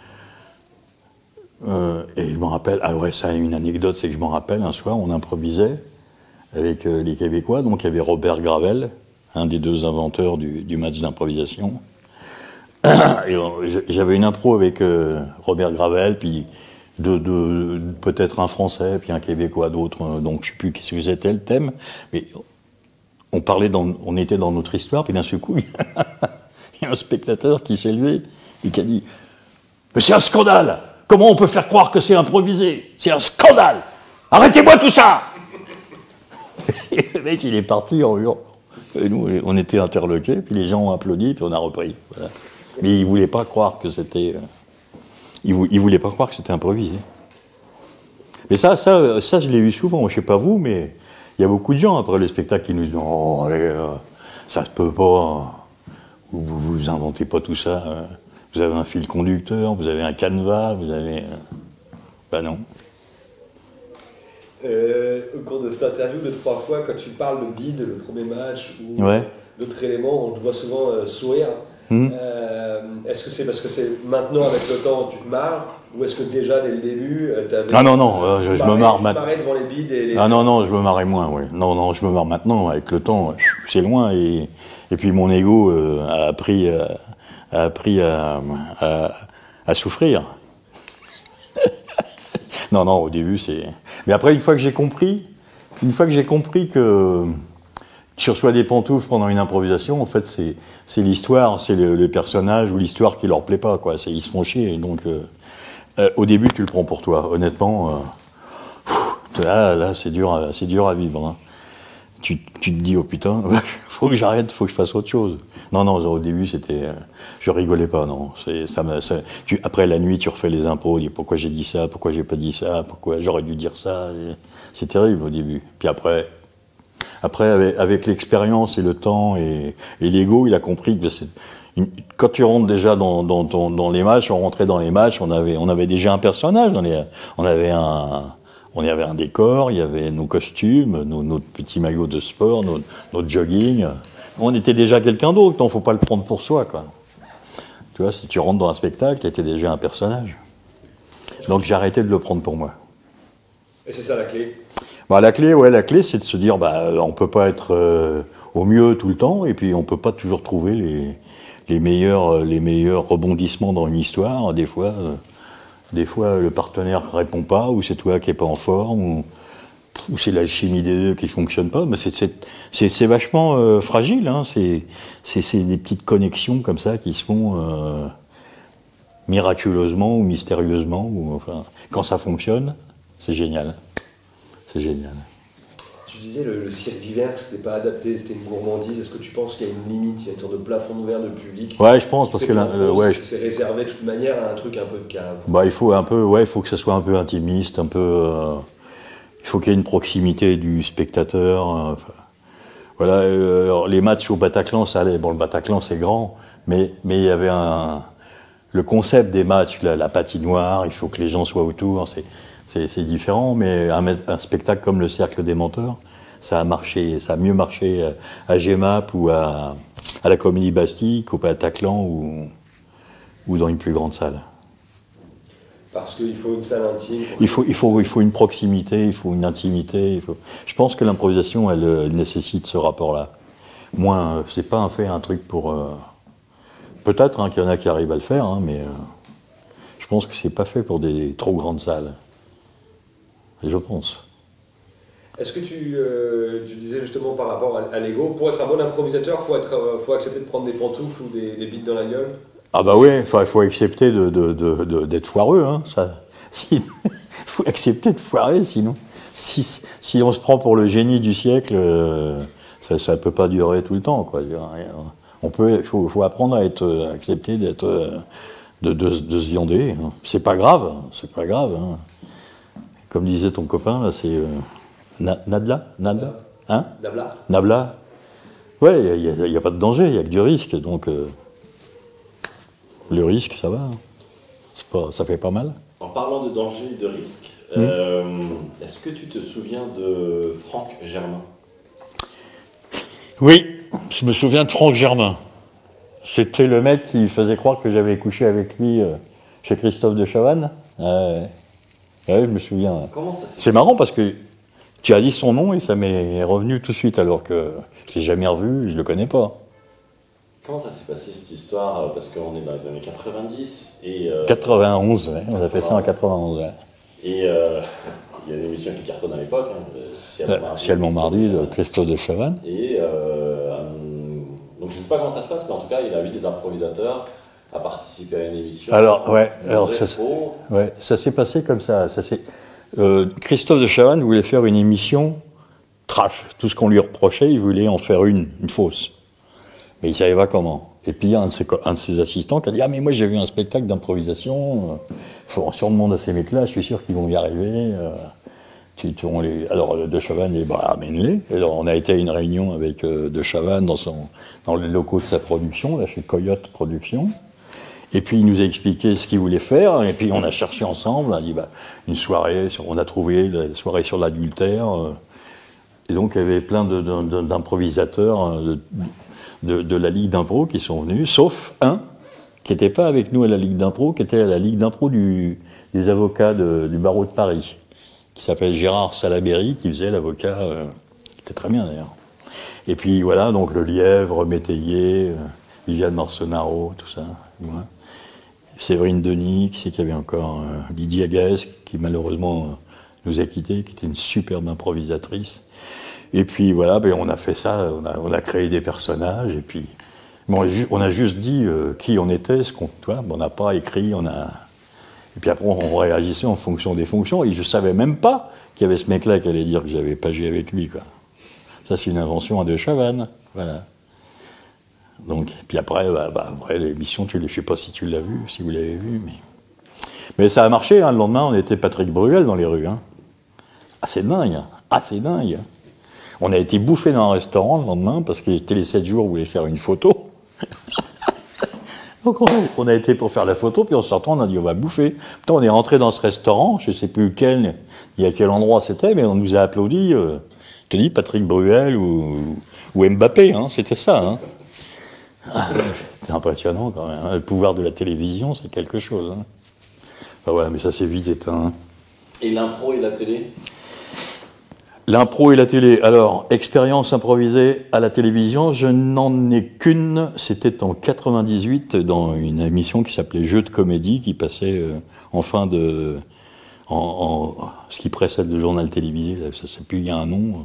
Et je me rappelle, ah ouais, ça a une anecdote, c'est que je m'en rappelle, un soir, on improvisait avec les Québécois, donc il y avait Robert Gravel, un des deux inventeurs du match d'improvisation. Et j'avais une impro avec Robert Gravel, puis peut-être un Français, puis un Québécois, d'autres, donc je sais plus qu'est-ce que c'était le thème, mais on était dans notre histoire, puis d'un seul coup, il y a un spectateur qui s'est levé et qui a dit « Mais c'est un scandale! Comment on peut faire croire que c'est improvisé? C'est un scandale! Arrêtez-moi tout ça !» Et le mec, il est parti en hurlant. Et nous, on était interloqués, puis les gens ont applaudi, puis on a repris. Voilà. Mais ils voulaient pas croire que c'était... Ils voulaient pas croire que c'était improvisé. Mais ça, je l'ai eu souvent. Je sais pas vous, mais il y a beaucoup de gens après le spectacle qui nous disent « Non, allez, ça se peut pas. Vous inventez pas tout ça. Vous avez un fil conducteur, vous avez un canevas, vous avez... » Ben non. Au cours de cette interview, 2-3 fois, quand tu parles de bide, le premier match, ou d'autres éléments, on te voit souvent sourire. Est-ce que c'est parce que c'est maintenant, avec le temps, tu te marres, ou est-ce que déjà, dès le début, t'avais... Ah non, je me marre maintenant. Tu te marrais devant les bides et les... Ah non, je me marrais moins, oui. Non, je me marre maintenant, avec le temps, c'est loin, et puis mon ego a appris à souffrir. Non, au début, c'est... Mais après, une fois que j'ai compris que tu reçois des pantoufles pendant une improvisation, en fait, c'est l'histoire, c'est le personnage ou l'histoire qui leur plaît pas, quoi. Ils se font chier. Donc, au début, tu le prends pour toi. Honnêtement, là, c'est dur à vivre. Hein. Tu te dis, oh putain, faut que j'arrête, faut que je fasse autre chose. Non, au début, c'était, je rigolais pas, non. Après la nuit, tu refais les impros, tu dis pourquoi j'ai dit ça, pourquoi j'ai pas dit ça, pourquoi j'aurais dû dire ça. C'est terrible au début. Puis après, avec l'expérience et le temps et l'ego, il a compris que quand tu rentres déjà dans les matchs, on rentrait dans les matchs, on avait déjà un personnage, on avait un décor, il y avait nos costumes, notre petit maillot de sport, notre jogging. On était déjà quelqu'un d'autre, donc faut pas le prendre pour soi, quoi. Tu vois, si tu rentres dans un spectacle, tu étais déjà un personnage. Donc j'ai arrêté de le prendre pour moi. Et c'est ça la clé? La clé, c'est de se dire, on peut pas être au mieux tout le temps, et puis on peut pas toujours trouver les meilleurs rebondissements dans une histoire. Des fois, le partenaire répond pas, ou c'est toi qui es pas en forme, ou c'est l'alchimie des deux qui fonctionne pas. Mais c'est vachement fragile. Hein. C'est des petites connexions comme ça qui se font miraculeusement ou mystérieusement. Quand ça fonctionne, c'est génial. C'est génial. Tu disais le cirque d'hiver, c'était pas adapté, c'était une gourmandise. Est-ce que tu penses qu'il y a une limite, il y a une sorte de plafond de verre de public? Ouais, je pense, parce que c'est réservé de toute manière à un truc un peu de cave. Il faut que ça soit un peu intimiste, un peu. Il faut qu'il y ait une proximité du spectateur. Alors, les matchs au Bataclan, ça allait. Bon, le Bataclan, c'est grand, mais il y avait le concept des matchs, la patinoire. Il faut que les gens soient autour. C'est différent, mais un spectacle comme le Cercle des Menteurs, ça a mieux marché à GEMAP ou à la Comédie Bastille qu'au Bataclan ou dans une plus grande salle. Parce qu'il faut une salle intime. Il faut une proximité, il faut une intimité. Je pense que l'improvisation, elle nécessite ce rapport-là. Moins, c'est pas un truc pour. Peut-être qu'il y en a qui arrivent à le faire, mais je pense que c'est pas fait pour des trop grandes salles. Je pense. Est-ce que tu disais justement par rapport à l'ego, pour être un bon improvisateur, faut accepter de prendre des pantoufles ou des bites dans la gueule? Ah oui, il faut accepter d'être foireux, hein. Faut accepter de foirer, sinon. Si on se prend pour le génie du siècle, ça peut pas durer tout le temps, quoi. Il faut apprendre à accepter de se viander. Hein. C'est pas grave. Hein. Comme disait ton copain, là, c'est Nabla. Hein? Nabla. Ouais, il n'y a pas de danger, il n'y a que du risque. Donc, le risque, ça va. Ça fait pas mal. En parlant de danger et de risque, est-ce que tu te souviens de Franck Germain? Oui, je me souviens de Franck Germain. C'était le mec qui faisait croire que j'avais couché avec lui chez Christophe de Chavannes. Ouais, je me souviens. Comment ça s'est C'est marrant parce que tu as dit son nom et ça m'est revenu tout de suite alors que je ne l'ai jamais revu, je ne le connais pas. Comment ça s'est passé cette histoire? Parce qu'on est dans les années 90 et... 91, ouais, on a fait ça en 91. Ouais. Et il y a une émission qui cartonne à l'époque, Ciel Montmardi de Christophe de Chavannes. Et donc je ne sais pas comment ça se passe, mais en tout cas, il a invité des improvisateurs à participer à une émission. Alors, ça s'est passé comme ça. Christophe de Chavannes voulait faire une émission trash. Tout ce qu'on lui reprochait, il voulait en faire une fausse. Mais il ne savait pas comment. Et puis il y a un de ses assistants qui a dit « Ah mais moi j'ai vu un spectacle d'improvisation, si on demande à ces mecs-là, je suis sûr qu'ils vont y arriver. » Alors de Chavannes dit « Bah amène-les ». Alors on a été à une réunion avec de Chavannes dans les locaux de sa production, là chez Coyote Productions. Et puis il nous a expliqué ce qu'il voulait faire, et puis on a cherché ensemble, on a dit bah, une soirée, on a trouvé la soirée sur l'adultère, et donc il y avait plein d'improvisateurs de la Ligue d'impro qui sont venus, sauf un qui n'était pas avec nous à la Ligue d'impro, qui était à la Ligue d'impro des avocats du barreau de Paris, qui s'appelle Gérard Salaberry, qui faisait l'avocat, qui était très bien d'ailleurs. Et puis voilà, donc le Lièvre, Métayer, Viviane Marcenaro, tout ça, moi. Séverine Denis, qui c'est qu'il y avait encore Lydie Agaès, qui malheureusement nous a quittés, qui était une superbe improvisatrice. Et puis voilà, ben, on a fait ça, on a créé des personnages, et puis bon, on a juste dit qui on était, on n'a pas écrit, et puis après on réagissait en fonction des fonctions, et je savais même pas qu'il y avait ce mec-là qui allait dire que j'avais pagé avec lui, quoi. Ça c'est une invention à De Chavannes, voilà. Donc, puis après, après l'émission, je ne sais pas si tu l'as vu, si vous l'avez vu, mais ça a marché, hein. Le lendemain, on était Patrick Bruel dans les rues, hein. C'est dingue. On a été bouffé dans un restaurant le lendemain, parce que Télé 7 jours voulait faire une photo. Donc on a été pour faire la photo, puis en sortant, on a dit on va bouffer. Putain, on est rentré dans ce restaurant, je ne sais plus lequel, ni à quel endroit c'était, mais on nous a applaudi, je te dis, Patrick Bruel ou Mbappé, hein, c'était ça, hein. C'est impressionnant quand même, hein. Le pouvoir de la télévision, c'est quelque chose, hein. Ben voilà, mais ça c'est vite éteint. Hein. Et l'impro et la télé? L'impro et la télé. Alors, expérience improvisée à la télévision, je n'en ai qu'une. C'était en 98 dans une émission qui s'appelait Jeux de comédie, qui passait en fin de... ce qui précède le journal télévisé, ça ne sait plus, il y a un nom.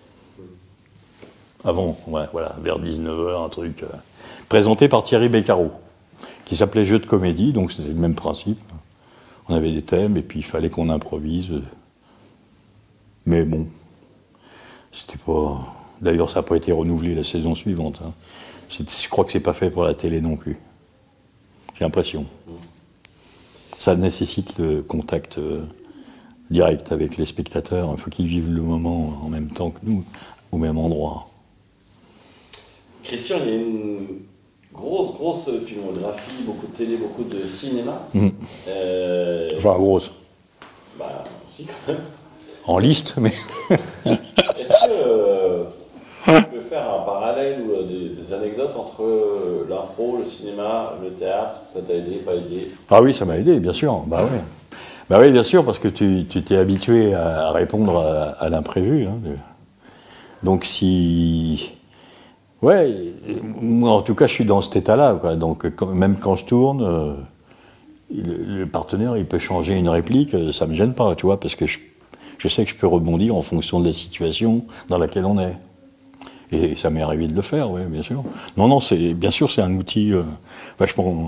Avant, ouais, voilà, vers 19h, un truc... présenté par Thierry Beccaro, qui s'appelait Jeux de comédie, donc c'était le même principe. On avait des thèmes, et puis il fallait qu'on improvise. Mais bon... C'était pas... D'ailleurs, ça n'a pas été renouvelé la saison suivante. Hein. Je crois que c'est pas fait pour la télé non plus. J'ai l'impression. Ça nécessite le contact direct avec les spectateurs. Il faut qu'ils vivent le moment en même temps que nous, au même endroit. Christian, il y a une grosse filmographie, beaucoup de télé, beaucoup de cinéma. Enfin, grosse. Bah, si, quand même. En liste, mais... Est-ce que tu peux faire un parallèle ou des anecdotes entre l'impro, le cinéma, le théâtre? Ça t'a aidé, pas aidé? Ah oui, ça m'a aidé, bien sûr. Bah oui, bien sûr, parce que tu t'es habitué à répondre à l'imprévu. Hein. Donc si... Ouais, moi en tout cas, je suis dans cet état-là, quoi. Donc même quand je tourne, le partenaire, il peut changer une réplique, ça me gêne pas, tu vois, parce que je sais que je peux rebondir en fonction de la situation dans laquelle on est. Et ça m'est arrivé de le faire, oui, bien sûr. Non, bien sûr, c'est un outil vachement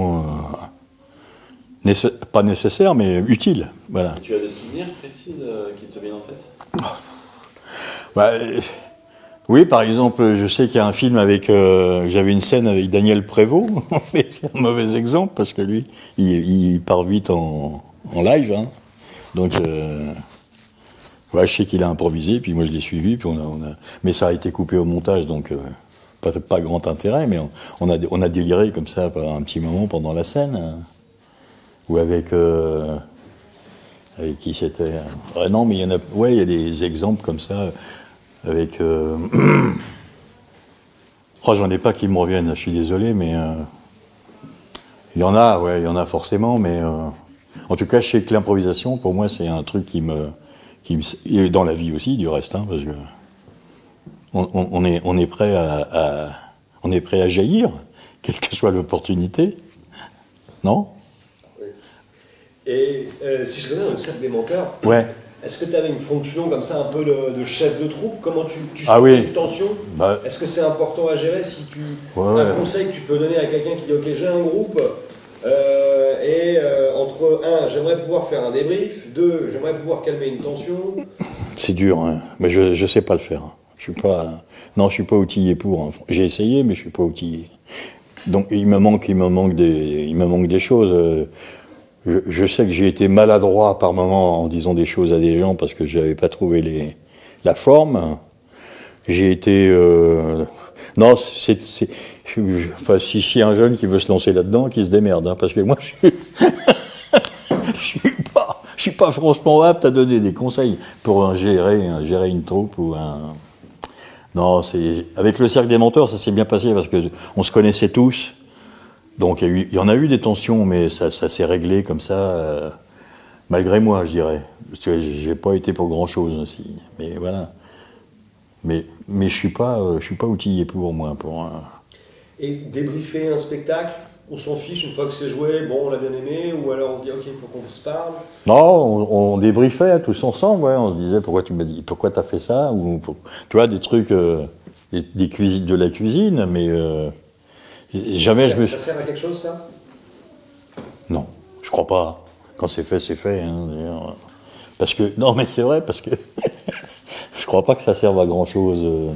pas nécessaire, mais utile. Voilà. Et tu as des souvenirs précis qui te viennent en tête? Oui, par exemple, je sais qu'il y a un film avec... j'avais une scène avec Daniel Prévost, mais c'est un mauvais exemple, parce que lui, il part vite en live, hein. Donc, ouais, je sais qu'il a improvisé, puis moi je l'ai suivi, puis mais ça a été coupé au montage, donc pas grand intérêt, mais on a déliré comme ça un petit moment pendant la scène, hein. Ou avec qui c'était. Non, mais il y en a. Ouais, il y a des exemples comme ça avec. Oh, j'en ai pas qui me reviennent. Je suis désolé, mais il y en a. Ouais, il y en a forcément, mais en tout cas, je sais que l'improvisation, pour moi, c'est un truc qui me et dans la vie aussi, du reste, hein, parce que on est prêt on est prêt à jaillir, quelle que soit l'opportunité, non? Et si je reviens dans le cercle des menteurs, ouais. Est-ce que tu avais une fonction comme ça, un peu de chef de troupe? Comment tu ah oui. une tension? Est-ce que c'est important à gérer si tu un conseil que tu peux donner à quelqu'un qui dit ok, j'ai un groupe entre un, j'aimerais pouvoir faire un débrief, deux, j'aimerais pouvoir calmer une tension. C'est dur, hein. Mais je sais pas le faire. Je suis pas outillé pour. Hein. J'ai essayé, mais je suis pas outillé. Donc il me manque des choses. Je sais que j'ai été maladroit par moments en disant des choses à des gens parce que je n'avais pas trouvé la forme. J'ai été... non, enfin, si y a un jeune qui veut se lancer là-dedans, qu'il se démerde, hein, parce que moi, je suis pas franchement apte à donner des conseils pour gérer une troupe ou un... Non, avec le cercle des menteurs, ça s'est bien passé parce que on se connaissait tous. Donc il y en a eu des tensions, mais ça s'est réglé comme ça, malgré moi, je dirais. Parce que j'ai pas été pour grand chose aussi. Mais voilà. Mais je suis pas outillé pour moi. Et débriefer un spectacle, on s'en fiche une fois que c'est joué, bon, on l'a bien aimé, ou alors on se dit ok, il faut qu'on se parle. Non, on débriefait tous ensemble, ouais. On se disait pourquoi t'as fait ça, ou tu vois, des trucs, des cuisines, de la cuisine, mais jamais Ça sert à quelque chose, ça? Non, je crois pas. Quand c'est fait, c'est fait. Hein, parce que non, mais c'est vrai, parce que je crois pas que ça serve à grand chose.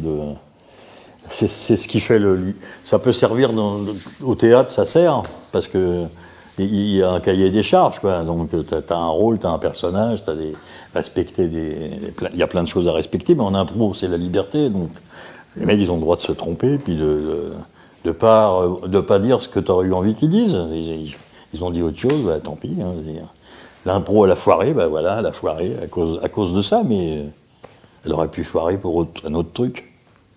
C'est ce qui fait ça peut servir au théâtre, ça sert parce que il y a un cahier des charges, quoi. Donc t'as un rôle, t'as un personnage, il y a plein de choses à respecter, mais en impro c'est la liberté. Donc les mecs ils ont le droit de se tromper, puis de pas dire ce que tu aurais eu envie qu'ils disent. Ils ont dit autre chose, bah, tant pis. Hein, l'impro, elle a foiré, bah voilà, elle a foiré à cause de ça, mais elle aurait pu foirer pour un autre truc.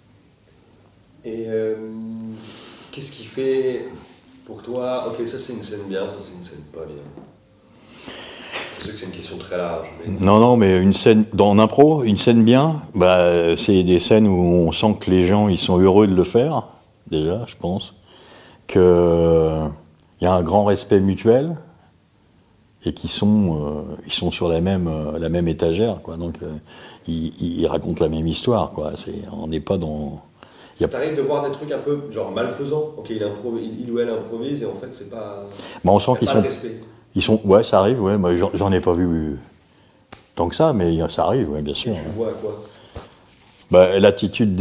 Et qu'est-ce qui fait pour toi, ok, ça c'est une scène bien, ça c'est une scène pas bien? Je sais que c'est une question très large. Mais... Non, mais une scène, dans l'impro, une scène bien, bah, c'est des scènes où on sent que les gens, ils sont heureux de le faire. Déjà, je pense, qu'il y a un grand respect mutuel et qu'ils ils sont sur la même étagère, quoi. Donc, ils racontent la même histoire, quoi. On n'est pas dans... Ça t'arrive de voir des trucs un peu, genre, malfaisants? Ok, il ou elle improvise et en fait, c'est pas... Bah, on sent qu'ils sont... Ouais, ça arrive, ouais. Moi, j'en ai pas vu tant que ça, mais ça arrive, ouais, bien sûr. Et tu vois quoi? Bah, l'attitude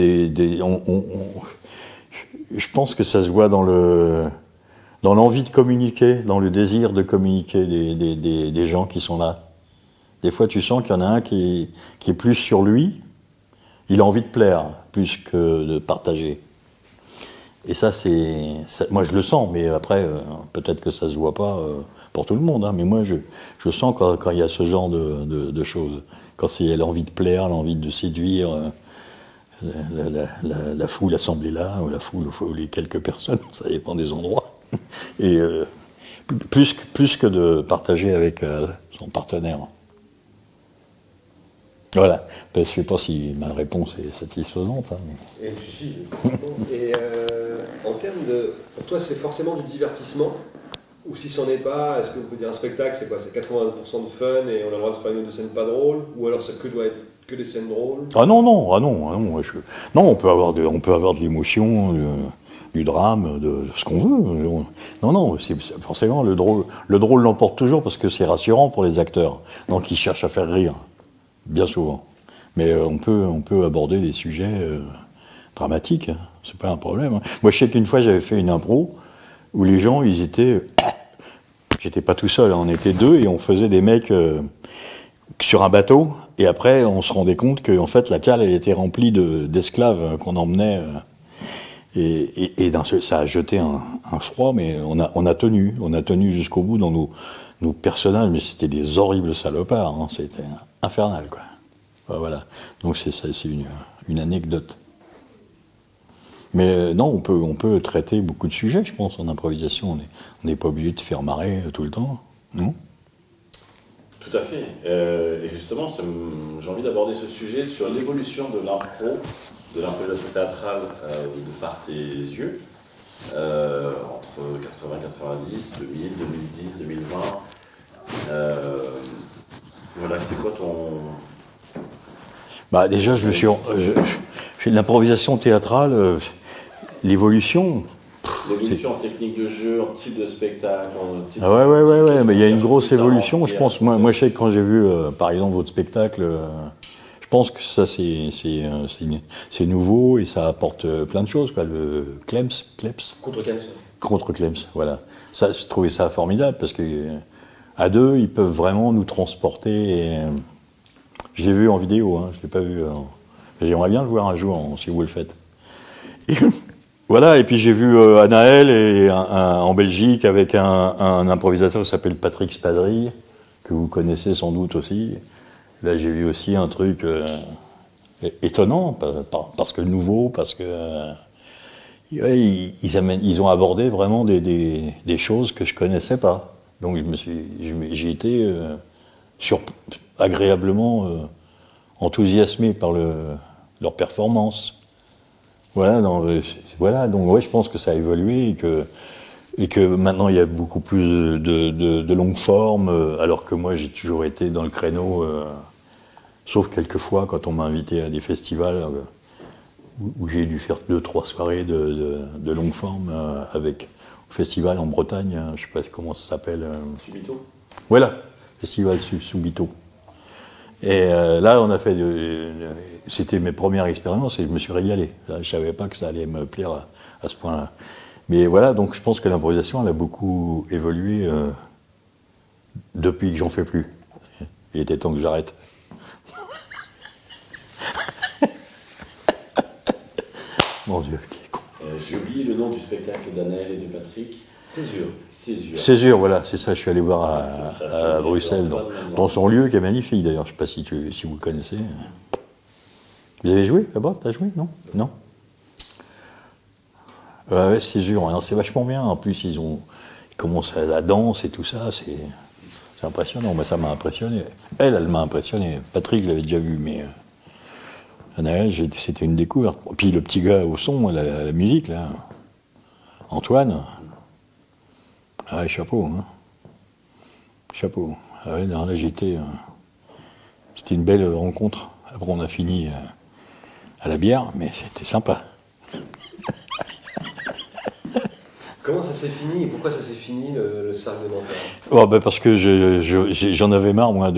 je pense que ça se voit dans l'envie de communiquer, dans le désir de communiquer des gens qui sont là. Des fois, tu sens qu'il y en a un qui est plus sur lui. Il a envie de plaire plus que de partager. Et ça, moi, je le sens, mais après, peut-être que ça se voit pas pour tout le monde. Hein, mais moi, je sens quand il y a ce genre de choses. Quand elle a envie de plaire, elle a envie de séduire... la foule assemblée là, ou la foule, ou les quelques personnes, ça dépend des endroits. Et plus que de partager avec son partenaire. Voilà. Je ne sais pas si ma réponse est satisfaisante. Hein, mais... Et en termes de... Pour toi, c'est forcément du divertissement? Ou si c'en est pas, est-ce que vous pouvez dire un spectacle, c'est quoi? C'est 80% de fun et on a le droit de faire une ou deux scènes pas drôles? Ou alors ça doit être que des scènes drôles? Non, on peut avoir de l'émotion, du drame, de ce qu'on veut. Non, forcément le drôle l'emporte toujours parce que c'est rassurant pour les acteurs. Donc ils cherchent à faire rire, bien souvent. Mais on peut aborder des sujets dramatiques, hein. C'est pas un problème. Hein. Moi, je sais qu'une fois, j'avais fait une impro où les gens, ils étaient... J'étais pas tout seul, hein, on était 2 et on faisait des mecs sur un bateau. Et après, on se rendait compte que en fait, la cale, elle était remplie d'esclaves qu'on emmenait. Et ça a jeté un froid, mais on a tenu jusqu'au bout dans nos personnages, mais c'était des horribles salopards, hein, c'était infernal, quoi. Voilà. Donc c'est une anecdote. Mais non, on peut traiter beaucoup de sujets, je pense, en improvisation. On n'est pas obligé de faire marrer tout le temps, non ? Tout à fait. Et justement, j'ai envie d'aborder ce sujet sur l'évolution de l'impro, de l'improvisation théâtrale de par tes yeux, entre 80, 90, 2000, 2010, 2020. Voilà, c'est quoi ton... Bah déjà, je fais de l'improvisation théâtrale, l'évolution. L'évolution en technique de jeu, en type de spectacle, en type Ah ouais, mais il y a une grosse évolution. Je pense, moi, je sais que quand j'ai vu, par exemple, votre spectacle, je pense que ça, c'est nouveau et ça apporte plein de choses, quoi. Le Klems. Contre Klems, voilà. Ça, je trouvais ça formidable parce que à 2, ils peuvent vraiment nous transporter. Je l'ai vu en vidéo, hein, je l'ai pas vu. J'aimerais bien le voir un jour, si vous le faites. Voilà, et puis j'ai vu Anaël en Belgique avec un improvisateur qui s'appelle Patrick Spadry, que vous connaissez sans doute aussi. Là, j'ai vu aussi un truc étonnant, parce que nouveau, parce que ils ont abordé vraiment des choses que je connaissais pas. Donc j'ai été agréablement enthousiasmé par leur performance. Voilà, donc ouais, je pense que ça a évolué et que maintenant il y a beaucoup plus de longues formes, alors que moi j'ai toujours été dans le créneau, sauf quelques fois quand on m'a invité à des festivals où j'ai dû faire 2-3 soirées de longue forme avec au festival en Bretagne, hein, je sais pas comment ça s'appelle. Subito. Voilà, festival Subito. Et là, on a fait... c'était mes premières expériences et je me suis régalé. Là, je savais pas que ça allait me plaire à ce point-là. Mais voilà, donc je pense que l'improvisation, elle a beaucoup évolué depuis que j'en fais plus. Il était temps que j'arrête. Mon Dieu, qui est con. J'ai oublié le nom du spectacle d'Anaël et de Patrick. Césure, voilà, c'est ça, je suis allé voir à Bruxelles, dans son lieu qui est magnifique d'ailleurs, je ne sais pas si vous le connaissez. Vous avez joué là-bas? T'as joué? Non. Ouais, Césure, alors, c'est vachement bien, en plus ils commencent à la danse et tout ça, c'est impressionnant, mais ça m'a impressionné. Elle m'a impressionné, Patrick je l'avais déjà vu, mais Anaël, c'était une découverte. Puis le petit gars au son, la musique, là, Antoine... Ah, chapeau, hein. Chapeau. Ah ouais, non, là, c'était une belle rencontre. Après, on a fini à la bière, mais c'était sympa. Comment ça s'est fini et pourquoi ça s'est fini, le cercle de Nanterre? Oh, ben parce que j'en avais marre, moi,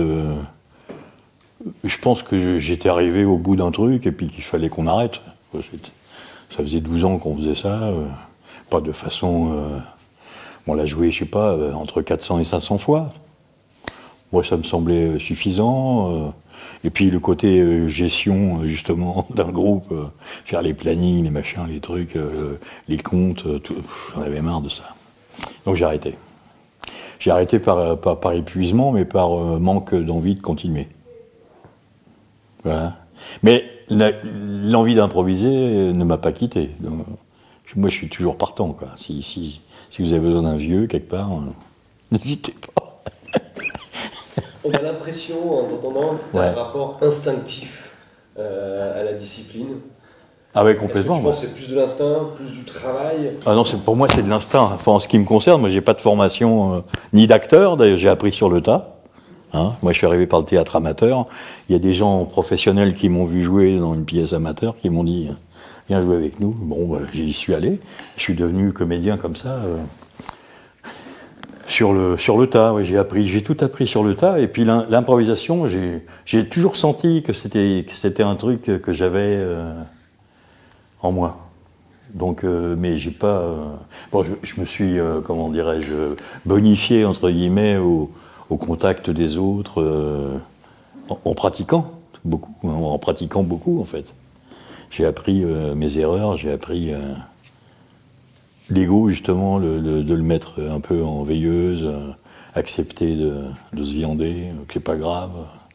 Je pense que j'étais arrivé au bout d'un truc et puis qu'il fallait qu'on arrête. Ça faisait 12 ans qu'on faisait ça, pas de façon... On l'a joué, je sais pas, entre 400 et 500 fois. Moi, ça me semblait suffisant. Et puis le côté gestion, justement, d'un groupe, faire les plannings, les machins, les trucs, les comptes, tout, j'en avais marre de ça. Donc j'ai arrêté. J'ai arrêté par épuisement, mais par manque d'envie de continuer. Voilà. Mais l'envie d'improviser ne m'a pas quitté. Donc, moi, je suis toujours partant, quoi. Si vous avez besoin d'un vieux, quelque part, n'hésitez pas. On a l'impression, en t'entendant, d'un rapport instinctif à la discipline. Ah ouais, complètement. Est-ce que tu penses que c'est plus de l'instinct, plus du travail? Ah non, pour moi, c'est de l'instinct. Enfin, en ce qui me concerne, moi, j'ai pas de formation ni d'acteur. D'ailleurs, j'ai appris sur le tas. Hein, moi, je suis arrivé par le théâtre amateur. Il y a des gens professionnels qui m'ont vu jouer dans une pièce amateur, qui m'ont dit... Viens jouer avec nous. Bon, j'y suis allé. Je suis devenu comédien comme ça. Sur le tas, oui, j'ai tout appris sur le tas. Et puis l'improvisation, j'ai toujours senti que c'était un truc que j'avais en moi. Donc, mais j'ai pas. Bon, je me suis, comment dirais-je, bonifié entre guillemets au contact des autres, en pratiquant beaucoup en fait. J'ai appris mes erreurs, j'ai appris l'ego justement, de le mettre un peu en veilleuse, accepter de se viander, que c'est pas grave.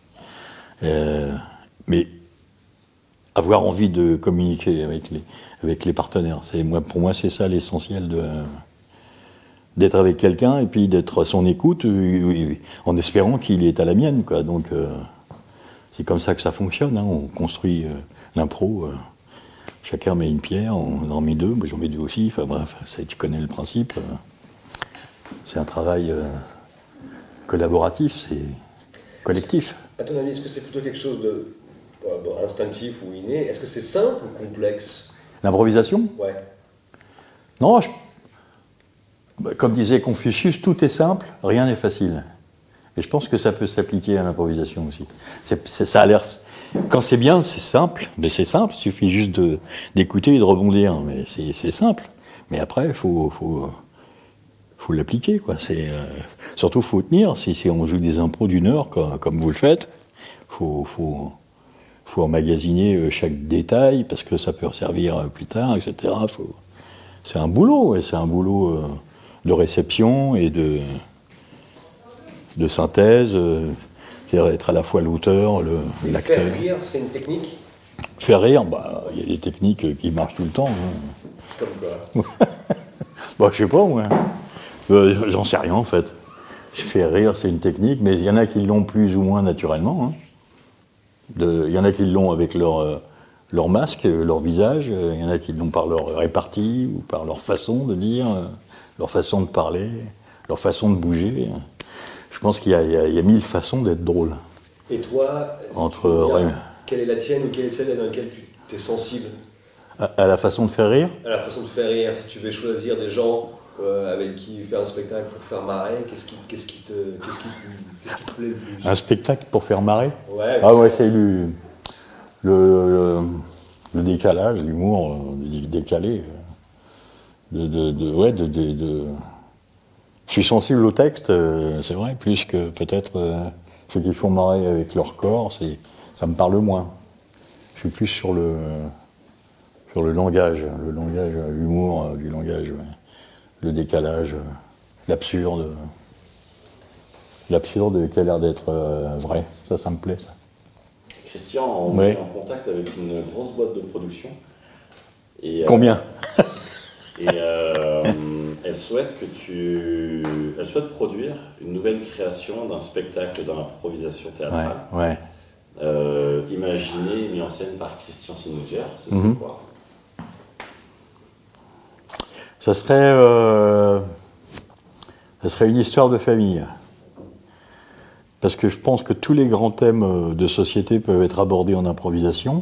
Mais avoir envie de communiquer avec les partenaires. Pour moi, c'est ça l'essentiel d'être avec quelqu'un et puis d'être à son écoute en espérant qu'il est à la mienne, quoi. Donc, c'est comme ça que ça fonctionne, hein. On construit l'impro. Chacun met une pierre, on en met deux, moi j'en mets deux aussi. Enfin bref, tu connais le principe. C'est un travail collaboratif, c'est collectif. À ton avis, est-ce que c'est plutôt quelque chose de instinctif ou inné? Est-ce que c'est simple ou complexe? L'improvisation? Ouais. Non, comme disait Confucius, tout est simple, rien n'est facile. Et je pense que ça peut s'appliquer à l'improvisation aussi. Ça a l'air... Quand c'est bien, c'est simple. Mais c'est simple, il suffit juste d'écouter et de rebondir. Mais c'est simple. Mais après, il faut l'appliquer, quoi. Surtout, il faut tenir. Si on joue des impros d'une heure, comme vous le faites, faut emmagasiner chaque détail, parce que ça peut servir plus tard, etc. C'est un boulot, ouais. C'est un boulot de réception et de synthèse. C'est-à-dire être à la fois l'auteur, l'acteur. Faire rire, c'est une technique? Faire rire, y a des techniques qui marchent tout le temps. Hein. Comme quoi? Je sais pas, moi. J'en sais rien, en fait. Faire rire, c'est une technique, mais il y en a qui l'ont plus ou moins naturellement. Hein. Il y en a qui l'ont avec leur masque, leur visage. Il y en a qui l'ont par leur répartie ou par leur façon de dire, leur façon de parler, leur façon de bouger. Je pense qu'il y a 1000 façons d'être drôle. Et toi, quelle est la tienne ou quelle est celle dans laquelle tu es sensible? À la façon de faire rire? À la façon de faire rire. Si tu veux choisir des gens avec qui faire un spectacle pour faire marrer, qu'est-ce qui te plaît le plus? Un spectacle pour faire marrer? Ouais. Ah ouais, c'est le décalage, l'humour décalé. Je suis sensible au texte, c'est vrai, plus que peut-être ceux qui font marrer avec leur corps, ça me parle moins. Je suis plus sur le langage, l'humour du langage, ouais. Le décalage, l'absurde qui a l'air d'être vrai. Ça me plaît, ça. Christian, on est en contact avec une grosse boîte de production. Et, combien? Et elle souhaite produire une nouvelle création d'un spectacle d'improvisation théâtrale. Ouais. Imaginé et mis en scène par Christian Sininger. Ce serait quoi? Ça serait une histoire de famille. Parce que je pense que tous les grands thèmes de société peuvent être abordés en improvisation.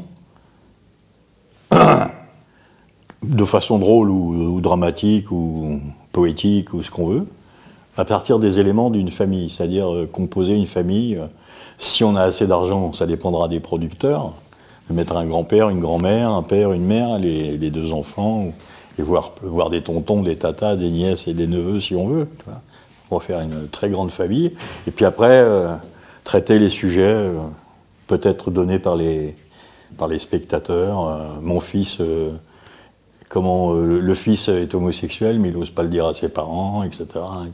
De façon drôle ou dramatique ou poétique ou ce qu'on veut, à partir des éléments d'une famille, c'est-à-dire composer une famille. Si on a assez d'argent, ça dépendra des producteurs, de mettre un grand-père, une grand-mère, un père, une mère, les deux enfants, et voir des tontons, des tatas, des nièces et des neveux si on veut. Tu vois. On va faire une très grande famille, et puis après, traiter les sujets peut-être donnés par les spectateurs. Mon fils... comment le fils est homosexuel, mais il n'ose pas le dire à ses parents, etc.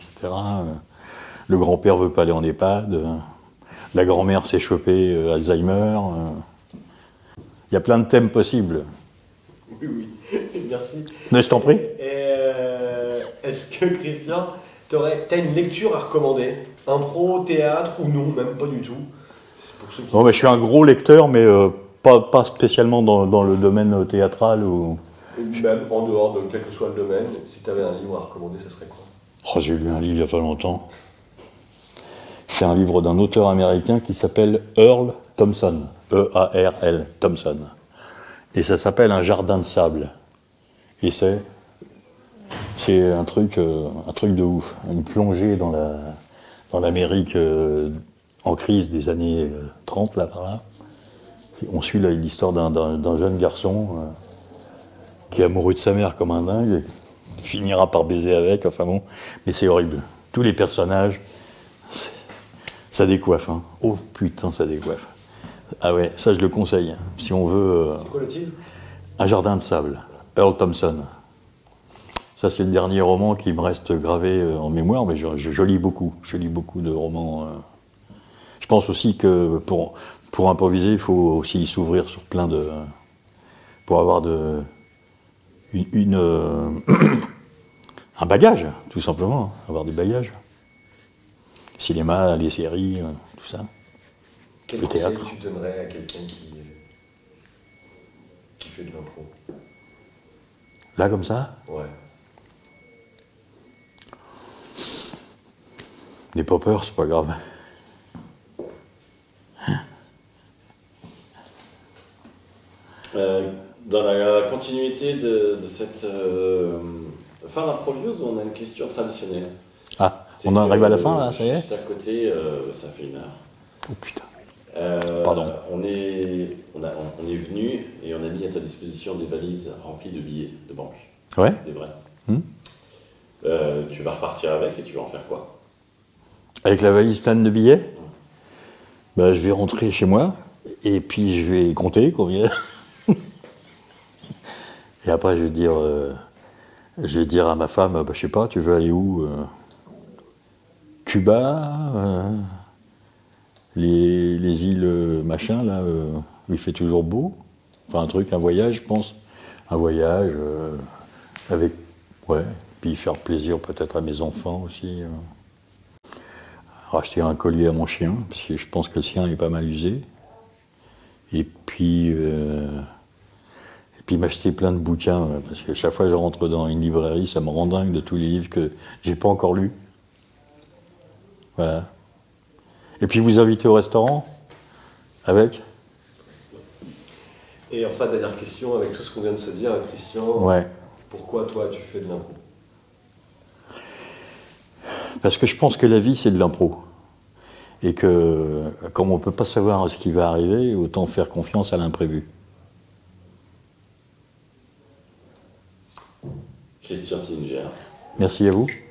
Le grand-père veut pas aller en EHPAD. La grand-mère s'est chopée Alzheimer. Il y a plein de thèmes possibles. Oui. Merci. Mais je t'en prie. Est-ce que, Christian, t'as une lecture à recommander? Impro, théâtre ou non, même pas du tout? Non, mais je suis un gros lecteur, mais pas spécialement dans le domaine théâtral ou... Même en dehors de quel que soit le domaine, si tu avais un livre à recommander, ça serait quoi? J'ai lu un livre il n'y a pas longtemps. C'est un livre d'un auteur américain qui s'appelle Earl Thompson. E-A-R-L, Thompson. Et ça s'appelle Un jardin de sable. Et c'est C'est un truc de ouf. Une plongée dans l'Amérique en crise des années 30, là, par là. On suit l'histoire d'un jeune garçon qui est amoureux de sa mère comme un dingue, qui finira par baiser avec, enfin bon. Mais c'est horrible. Tous les personnages, ça décoiffe. Hein. Oh putain, ça décoiffe. Ah ouais, ça je le conseille. Si on veut... C'est quoi le titre? Un jardin de sable, Earl Thompson. Ça, c'est le dernier roman qui me reste gravé en mémoire, mais je lis beaucoup. Je lis beaucoup de romans. Je pense aussi que pour improviser, il faut aussi s'ouvrir sur plein de... pour avoir un bagage, tout simplement. Avoir du bagage. Cinéma, les séries, tout ça. Quel Le conseil théâtre. tu donnerais à quelqu'un qui fait de l'impro? Là, comme ça, Ouais. n'aie pas peur, c'est pas grave. Dans la continuité de cette fin d'improviseuse, on a une question traditionnelle. Ah, C'est on arrive que, à la fin, là, ça y est? Juste à côté, ça fait 1 heure. Oh putain. Pardon. On est venu et on a mis à ta disposition des valises remplies de billets de banque, Ouais. des vrais. Hmm. Tu vas repartir avec et tu vas en faire quoi? Avec la valise pleine de billets, bah, je vais rentrer chez moi et puis je vais compter combien. Et après, je vais dire à ma femme, bah, je sais pas, tu veux aller où? Cuba, les îles machin, là, où il fait toujours beau. Enfin, un voyage, je pense. Un voyage avec, ouais, puis faire plaisir peut-être à mes enfants aussi. Racheter un collier à mon chien, parce que je pense que le sien est pas mal usé. Et puis m'acheter plein de bouquins, parce que chaque fois que je rentre dans une librairie, ça me rend dingue de tous les livres que j'ai pas encore lus. Voilà. Et puis vous invitez au restaurant avec? Et enfin, dernière question, avec tout ce qu'on vient de se dire, Christian, Ouais. pourquoi toi tu fais de l'impro? Parce que je pense que la vie, c'est de l'impro. Et que, comme on ne peut pas savoir ce qui va arriver, autant faire confiance à l'imprévu. Christian Singer. Merci à vous.